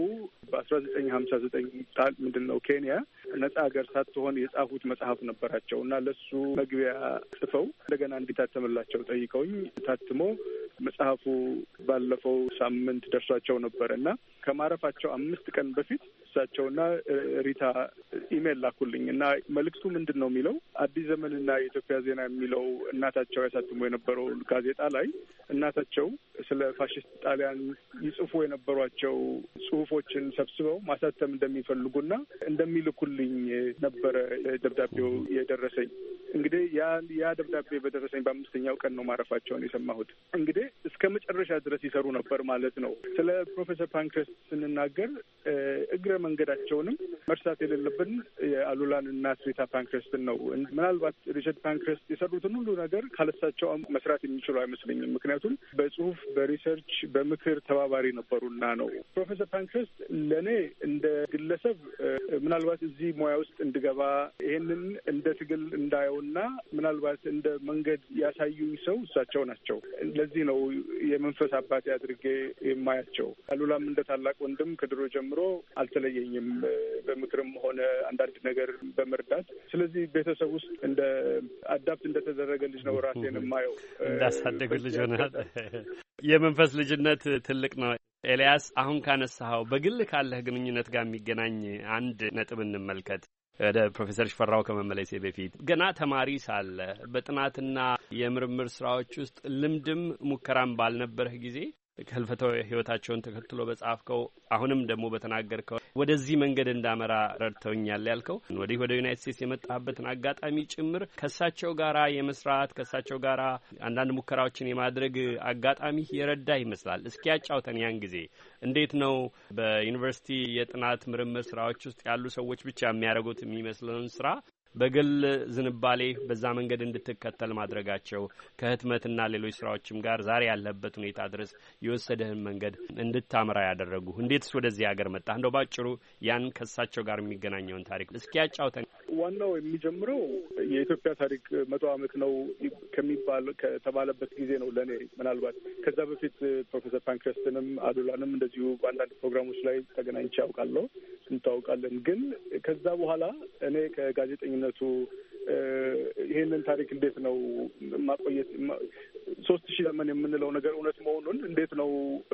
በ1959 ምንድን ነው ኬንያ ነጻ ሀገር ሳትሆን የጻፉት መጽሐፍ ነበራቸው እና ለሱ መግቢያ ጽፈው እንደገና እንዲታተምላቸው ጠይቀውኝ ታትሞ መጽሐፉ ባለፈው ሳምንት ደርሷቸው ነበር እና ከማረፋቸው 5 ቀን በፊት እሳቸውና ሪታ ኢሜል ላኩልኝ እና መልእክቱ ምንድን ነው የሚለው አዲስ ዘመንና የኢትዮጵያ ዜና የሚለው እናታቸው ያሳትሙ የነበረው ጋዜጣ ላይ እናታቸው ስለ ፋሽስት ጣሊያን ይጽፉ የነበሯቸው ጽሁፎችን ሰብስበው ማሳተም እንደሚፈልጉና እንደሚልኩልኝ ነበረ ደብዳቤው የደረሰኝ። እንግዲህ ያ ደብዳቤ በደረሰኝ በ5ኛው ቀን ነው ማረፋቸውን የሰማሁት። እንግዲህ እስከ መጨረሻ ድረስ ይሰሩ ነበር ማለት ነው። ስለ ፕሮፌሰር ፓንክረስት ስንናገር እግረ መንገዳቸውንም መርሳት የሌለብን የአሉላንና ሪታ ፓንክረስትን ነው። ምናልባት ሪቻርድ ፓንክረስት የሰሩትን ሁሉ ነገር ካለሳቸው መስራት የሚችሉ አይመስለኝም። ምክንያቱም በጽሁፍ፣ በሪሰርች፣ በምክር ተባባሪ ነበሩና ነው። ፕሮፌሰር ፓንክረስት ለእኔ እንደ ግለሰብ ምናልባት እዚህ ሙያ ውስጥ እንድገባ ይሄንን እንደ ትግል እንዳየውና ምናልባት እንደ መንገድ ያሳዩኝ ሰው እሳቸው ናቸው። ለዚህ ነው የመንፈስ አባቴ አድርጌ የማያቸው። አሉላም እንደ ታላቅ ወንድም ከድሮ ጀምሮ አልተለየኝም፣ በምክርም ሆነ አንዳንድ ነገር በመርዳት። ስለዚህ ቤተሰብ ውስጥ እንደ አዳፕት እንደተደረገ ልጅ ነው ራሴን የማየው። እንዳሳደጉ ልጅ ሆናል። የመንፈስ ልጅነት ትልቅ ነው። ኤልያስ፣ አሁን ካነሳኸው በግል ካለህ ግንኙነት ጋር የሚገናኝ አንድ ነጥብ እንመልከት። ወደ ፕሮፌሰር ሽፈራው ከመመለሴ በፊት ገና ተማሪ ሳለ በጥናትና የምርምር ስራዎች ውስጥ ልምድም ሙከራም ባልነበረህ ጊዜ ከህልፈተ ህይወታቸውን ተከትሎ በጻፍከው አሁንም ደግሞ በተናገርከው ወደዚህ መንገድ እንዳመራ ረድተውኛል ያልከው ወዲህ ወደ ዩናይትድ ስቴትስ የመጣህበትን አጋጣሚ ጭምር ከሳቸው ጋራ የመስራት ከሳቸው ጋራ አንዳንድ ሙከራዎችን የማድረግ አጋጣሚ የረዳ ይመስላል። እስኪ ያጫውተን ያን ጊዜ እንዴት ነው በዩኒቨርሲቲ የጥናት ምርምር ስራዎች ውስጥ ያሉ ሰዎች ብቻ የሚያደርጉት የሚመስለውን ስራ በግል ዝንባሌ በዛ መንገድ እንድትከተል ማድረጋቸው ከህትመትና ሌሎች ስራዎችም ጋር ዛሬ ያለበት ሁኔታ ድረስ የወሰደህን መንገድ እንድታመራ ያደረጉ እንዴትስ ወደዚህ ሀገር መጣ? እንደው ባጭሩ ያን ከሳቸው ጋር የሚገናኘውን ታሪክ እስኪ ያጫውተን። ዋናው የሚጀምረው የኢትዮጵያ ታሪክ 100 ዓመት ነው ከተባለበት ጊዜ ነው ለእኔ። ምናልባት ከዛ በፊት ፕሮፌሰር ፓንክረስትንም አሉላንም እንደዚሁ በአንዳንድ ፕሮግራሞች ላይ ተገናኝቼ ያውቃለሁ፣ እንታውቃለን። ግን ከዛ በኋላ እኔ ከጋዜጠኝነቱ ይሄንን ታሪክ እንዴት ነው ማቆየት 3000 ዘመን የምንለው ነገር እውነት መሆኑን እንዴት ነው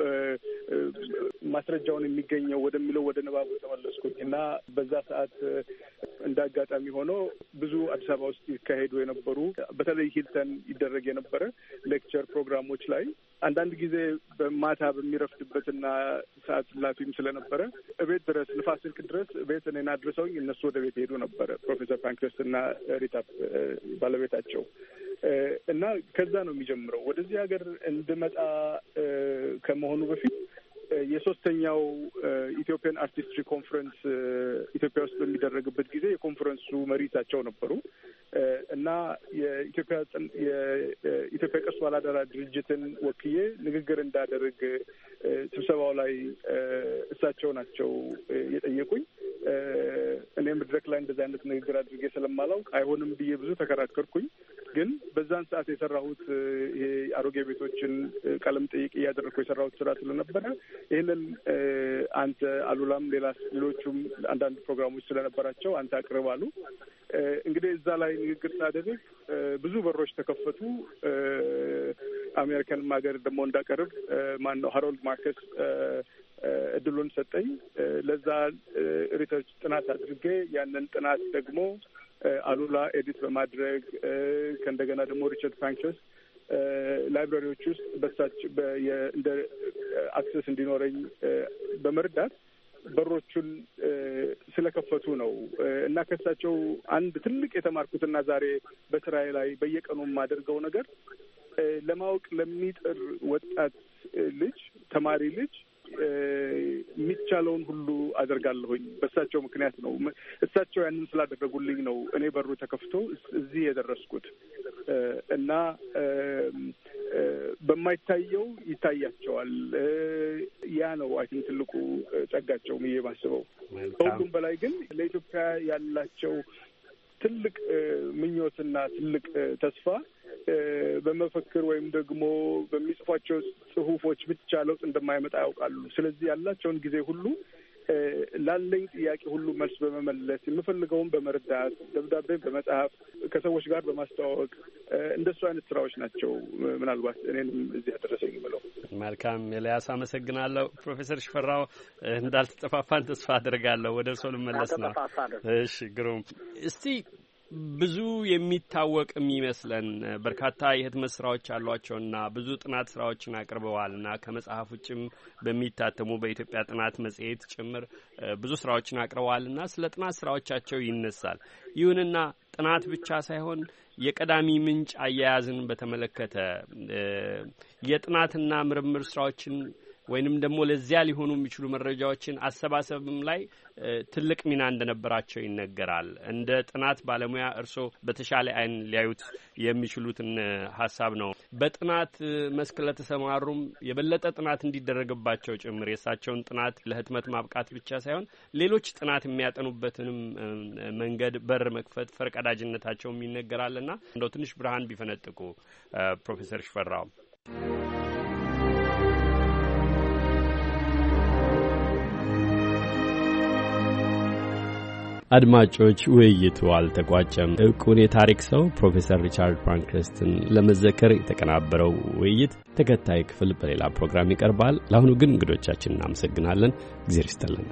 ማስረጃውን የሚገኘው ወደሚለው ወደ ንባቡ ተመለስኩኝ እና በዛ ሰዓት እንደ አጋጣሚ ሆኖ ብዙ አዲስ አበባ ውስጥ ይካሄዱ የነበሩ በተለይ ሂልተን ይደረግ የነበረ ሌክቸር ፕሮግራሞች ላይ አንዳንድ ጊዜ በማታ በሚረፍድበትና ሰዓት ላፊም ስለነበረ እቤት ድረስ ንፋስ ስልክ ድረስ ቤት እኔን አድርሰውኝ እነሱ ወደ ቤት ሄዱ ነበረ ፕሮፌሰር ፓንክረስት እና ሪታ ባለቤታቸው እና ከዛ ነው የሚጀምረው። ወደዚህ ሀገር እንድመጣ ከመሆኑ በፊት የሶስተኛው ኢትዮጵያን አርቲስትሪ ኮንፈረንስ ኢትዮጵያ ውስጥ በሚደረግበት ጊዜ የኮንፈረንሱ መሪ እሳቸው ነበሩ እና የኢትዮጵያ ቅርስ ባላደራ ድርጅትን ወክዬ ንግግር እንዳደርግ ስብሰባው ላይ እሳቸው ናቸው የጠየቁኝ። እኔ መድረክ ላይ እንደዚህ አይነት ንግግር አድርጌ ስለማላውቅ አይሆንም ብዬ ብዙ ተከራከርኩኝ። ግን በዛን ሰዓት የሰራሁት ይሄ አሮጌ ቤቶችን ቀለም ጠይቅ እያደረግኩ የሰራሁት ስራ ስለነበረ ይህንን አንተ አሉላም ሌሎቹም አንዳንድ ፕሮግራሞች ስለነበራቸው አንተ አቅርብ አሉ። እንግዲህ እዛ ላይ ንግግር ሳደርግ ብዙ በሮች ተከፈቱ። አሜሪካንም ሀገር ደግሞ እንዳቀርብ ማነው ሃሮልድ ማርከስ እድሉን ሰጠኝ። ለዛ ሪሰርች ጥናት አድርጌ ያንን ጥናት ደግሞ አሉላ ኤዲት በማድረግ ከእንደገና ደግሞ ሪቻርድ ፓንክረስት ላይብራሪዎች ውስጥ እንደ አክሰስ እንዲኖረኝ በመርዳት በሮቹን ስለከፈቱ ነው እና ከሳቸው አንድ ትልቅ የተማርኩትና ዛሬ በስራዬ ላይ በየቀኑ የማደርገው ነገር ለማወቅ ለሚጥር ወጣት ልጅ ተማሪ ልጅ የሚቻለውን ሁሉ አደርጋለሁኝ። በእሳቸው ምክንያት ነው። እሳቸው ያንን ስላደረጉልኝ ነው እኔ በሩ ተከፍቶ እዚህ የደረስኩት እና በማይታየው ይታያቸዋል። ያ ነው አይ ቲንክ ትልቁ ጸጋቸው ብዬ ማስበው። ከሁሉም በላይ ግን ለኢትዮጵያ ያላቸው ትልቅ ምኞትና ትልቅ ተስፋ በመፈክር ወይም ደግሞ በሚጽፏቸው ጽሁፎች ብቻ ለውጥ እንደማይመጣ ያውቃሉ። ስለዚህ ያላቸውን ጊዜ ሁሉ ላለኝ ጥያቄ ሁሉ መልስ በመመለስ የምፈልገውን በመርዳት ደብዳቤ በመጽሐፍ ከሰዎች ጋር በማስተዋወቅ እንደሱ አይነት ስራዎች ናቸው ምናልባት እኔንም እዚህ ያደረሰኝ ብለው። መልካም ኤልያስ፣ አመሰግናለሁ። ፕሮፌሰር ሽፈራው እንዳልተጠፋፋን ተስፋ አድርጋለሁ። ወደ እርሶ ልመለስ ነው። እሺ፣ ግሩም። እስቲ ብዙ የሚታወቅ የሚመስለን በርካታ የህትመት ስራዎች አሏቸውና ብዙ ጥናት ስራዎችን አቅርበዋልና ከመጽሐፍ ውጭም በሚታተሙ በኢትዮጵያ ጥናት መጽሔት ጭምር ብዙ ስራዎችን አቅርበዋልና ስለ ጥናት ስራዎቻቸው ይነሳል። ይሁንና ጥናት ብቻ ሳይሆን የቀዳሚ ምንጭ አያያዝን በተመለከተ የጥናትና ምርምር ስራዎችን ወይንም ደግሞ ለዚያ ሊሆኑ የሚችሉ መረጃዎችን አሰባሰብም ላይ ትልቅ ሚና እንደነበራቸው ይነገራል። እንደ ጥናት ባለሙያ እርሶ በተሻለ አይን ሊያዩት የሚችሉትን ሐሳብ ነው። በጥናት መስክ ለተሰማሩም የበለጠ ጥናት እንዲደረግባቸው ጭምር የእሳቸውን ጥናት ለህትመት ማብቃት ብቻ ሳይሆን ሌሎች ጥናት የሚያጠኑበትንም መንገድ በር መክፈት ፈርቀዳጅነታቸውም ይነገራልና እንደው ትንሽ ብርሃን ቢፈነጥቁ ፕሮፌሰር ሽፈራው። አድማጮች ውይይቱ አልተቋጨም። እውቁን የታሪክ ሰው ፕሮፌሰር ሪቻርድ ፓንክረስትን ለመዘከር የተቀናበረው ውይይት ተከታይ ክፍል በሌላ ፕሮግራም ይቀርባል። ለአሁኑ ግን እንግዶቻችን እናመሰግናለን። እግዚአብሔር ይስጥልን።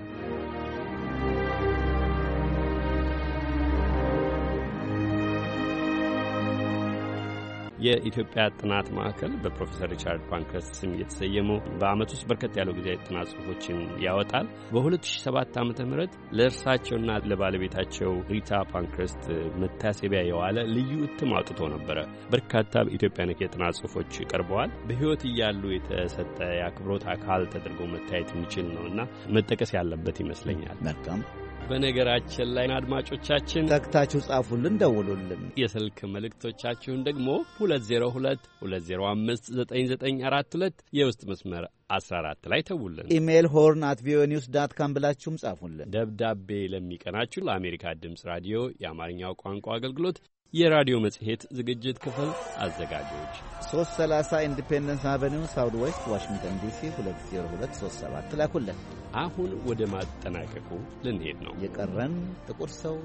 የኢትዮጵያ ጥናት ማዕከል በፕሮፌሰር ሪቻርድ ፓንክረስት ስም የተሰየመው በአመት ውስጥ በርከት ያለው ጊዜ ጥናት ጽሑፎችን ያወጣል። በ2007 ዓ.ም ለእርሳቸውና ለባለቤታቸው ሪታ ፓንክረስት መታሰቢያ የዋለ ልዩ እትም አውጥቶ ነበረ። በርካታ በኢትዮጵያ ነክ የጥናት ጽሑፎች ቀርበዋል። በህይወት እያሉ የተሰጠ የአክብሮት አካል ተደርጎ መታየት የሚችል ነውና መጠቀስ ያለበት ይመስለኛል። መልካም። በነገራችን ላይ አድማጮቻችን ተክታችሁ ጻፉልን፣ ደውሉልን። የስልክ መልእክቶቻችሁን ደግሞ 202-205-9942 የውስጥ መስመር 14 ላይ ተውልን። ኢሜል horn@voanews.com ብላችሁም ጻፉልን። ደብዳቤ ለሚቀናችሁ ለአሜሪካ ድምጽ ራዲዮ የአማርኛው ቋንቋ አገልግሎት የራዲዮ መጽሔት ዝግጅት ክፍል አዘጋጆች 330 ኢንዲፔንደንስ አቨኒው ሳውዝ ዌስት ዋሽንግተን ዲሲ 20237 ላኩልን። አሁን ወደ ማጠናቀቁ ልንሄድ ነው። የቀረን ጥቁር ሰው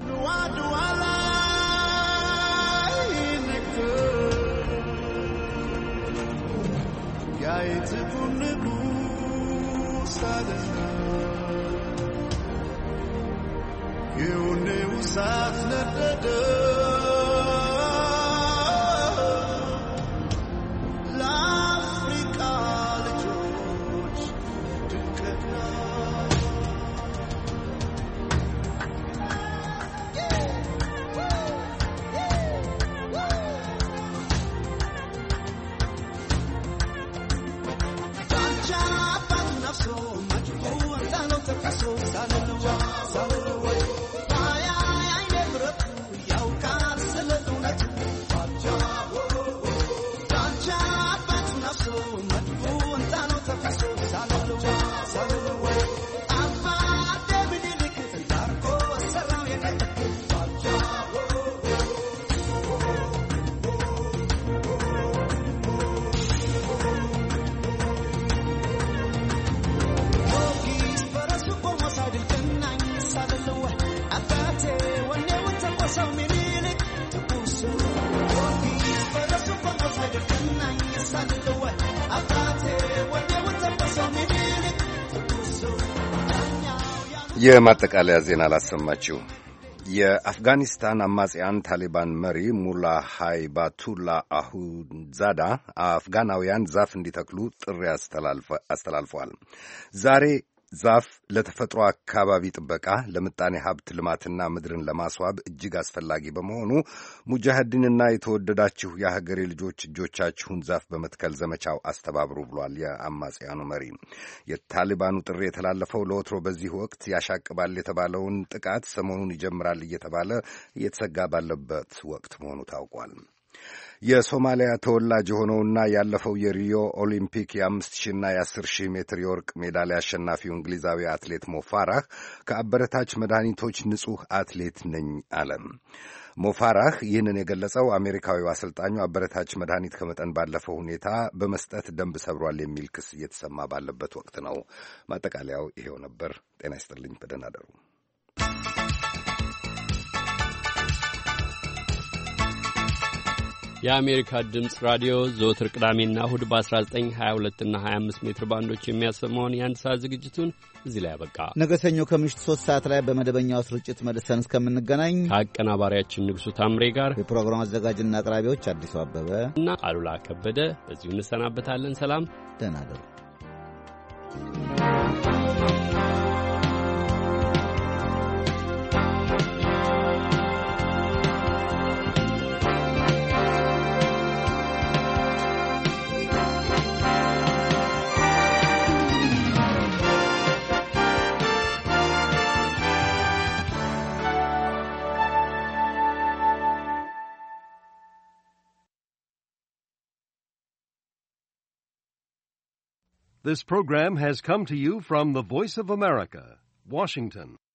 የማጠቃለያ ዜና ላሰማችሁ። የአፍጋኒስታን አማጽያን ታሊባን መሪ ሙላ ሃይባቱላ አሁንዛዳ አፍጋናውያን ዛፍ እንዲተክሉ ጥሪ አስተላልፈዋል። ዛሬ ዛፍ ለተፈጥሮ አካባቢ ጥበቃ፣ ለምጣኔ ሀብት ልማትና ምድርን ለማስዋብ እጅግ አስፈላጊ በመሆኑ ሙጃሂዲንና የተወደዳችሁ የሀገሬ ልጆች እጆቻችሁን ዛፍ በመትከል ዘመቻው አስተባብሩ ብሏል የአማጽያኑ መሪ። የታሊባኑ ጥሪ የተላለፈው ለወትሮ በዚህ ወቅት ያሻቅባል የተባለውን ጥቃት ሰሞኑን ይጀምራል እየተባለ እየተሰጋ ባለበት ወቅት መሆኑ ታውቋል። የሶማሊያ ተወላጅ የሆነውና ያለፈው የሪዮ ኦሊምፒክ የ5000ና የ10000 ሜትር የወርቅ ሜዳሊያ አሸናፊው እንግሊዛዊ አትሌት ሞፋራህ ከአበረታች መድኃኒቶች ንጹሕ አትሌት ነኝ አለ። ሞፋራህ ይህንን የገለጸው አሜሪካዊው አሰልጣኙ አበረታች መድኃኒት ከመጠን ባለፈው ሁኔታ በመስጠት ደንብ ሰብሯል የሚል ክስ እየተሰማ ባለበት ወቅት ነው። ማጠቃለያው ይሄው ነበር። ጤና ይስጥልኝ። በደህና እደሩ። የአሜሪካ ድምፅ ራዲዮ ዘወትር ቅዳሜና እሁድ በ1922 እና 25 ሜትር ባንዶች የሚያሰማውን የአንድ ሰዓት ዝግጅቱን እዚህ ላይ ያበቃ። ነገ ሰኞ ከምሽቱ 3 ሰዓት ላይ በመደበኛው ስርጭት መልሰን እስከምንገናኝ ከአቀናባሪያችን ንጉሡ ታምሬ ጋር የፕሮግራም አዘጋጅና አቅራቢዎች አዲሱ አበበ እና አሉላ ከበደ በዚሁ እንሰናበታለን። ሰላም፣ ደህና እደሩ። This program has come to you from the Voice of America, Washington.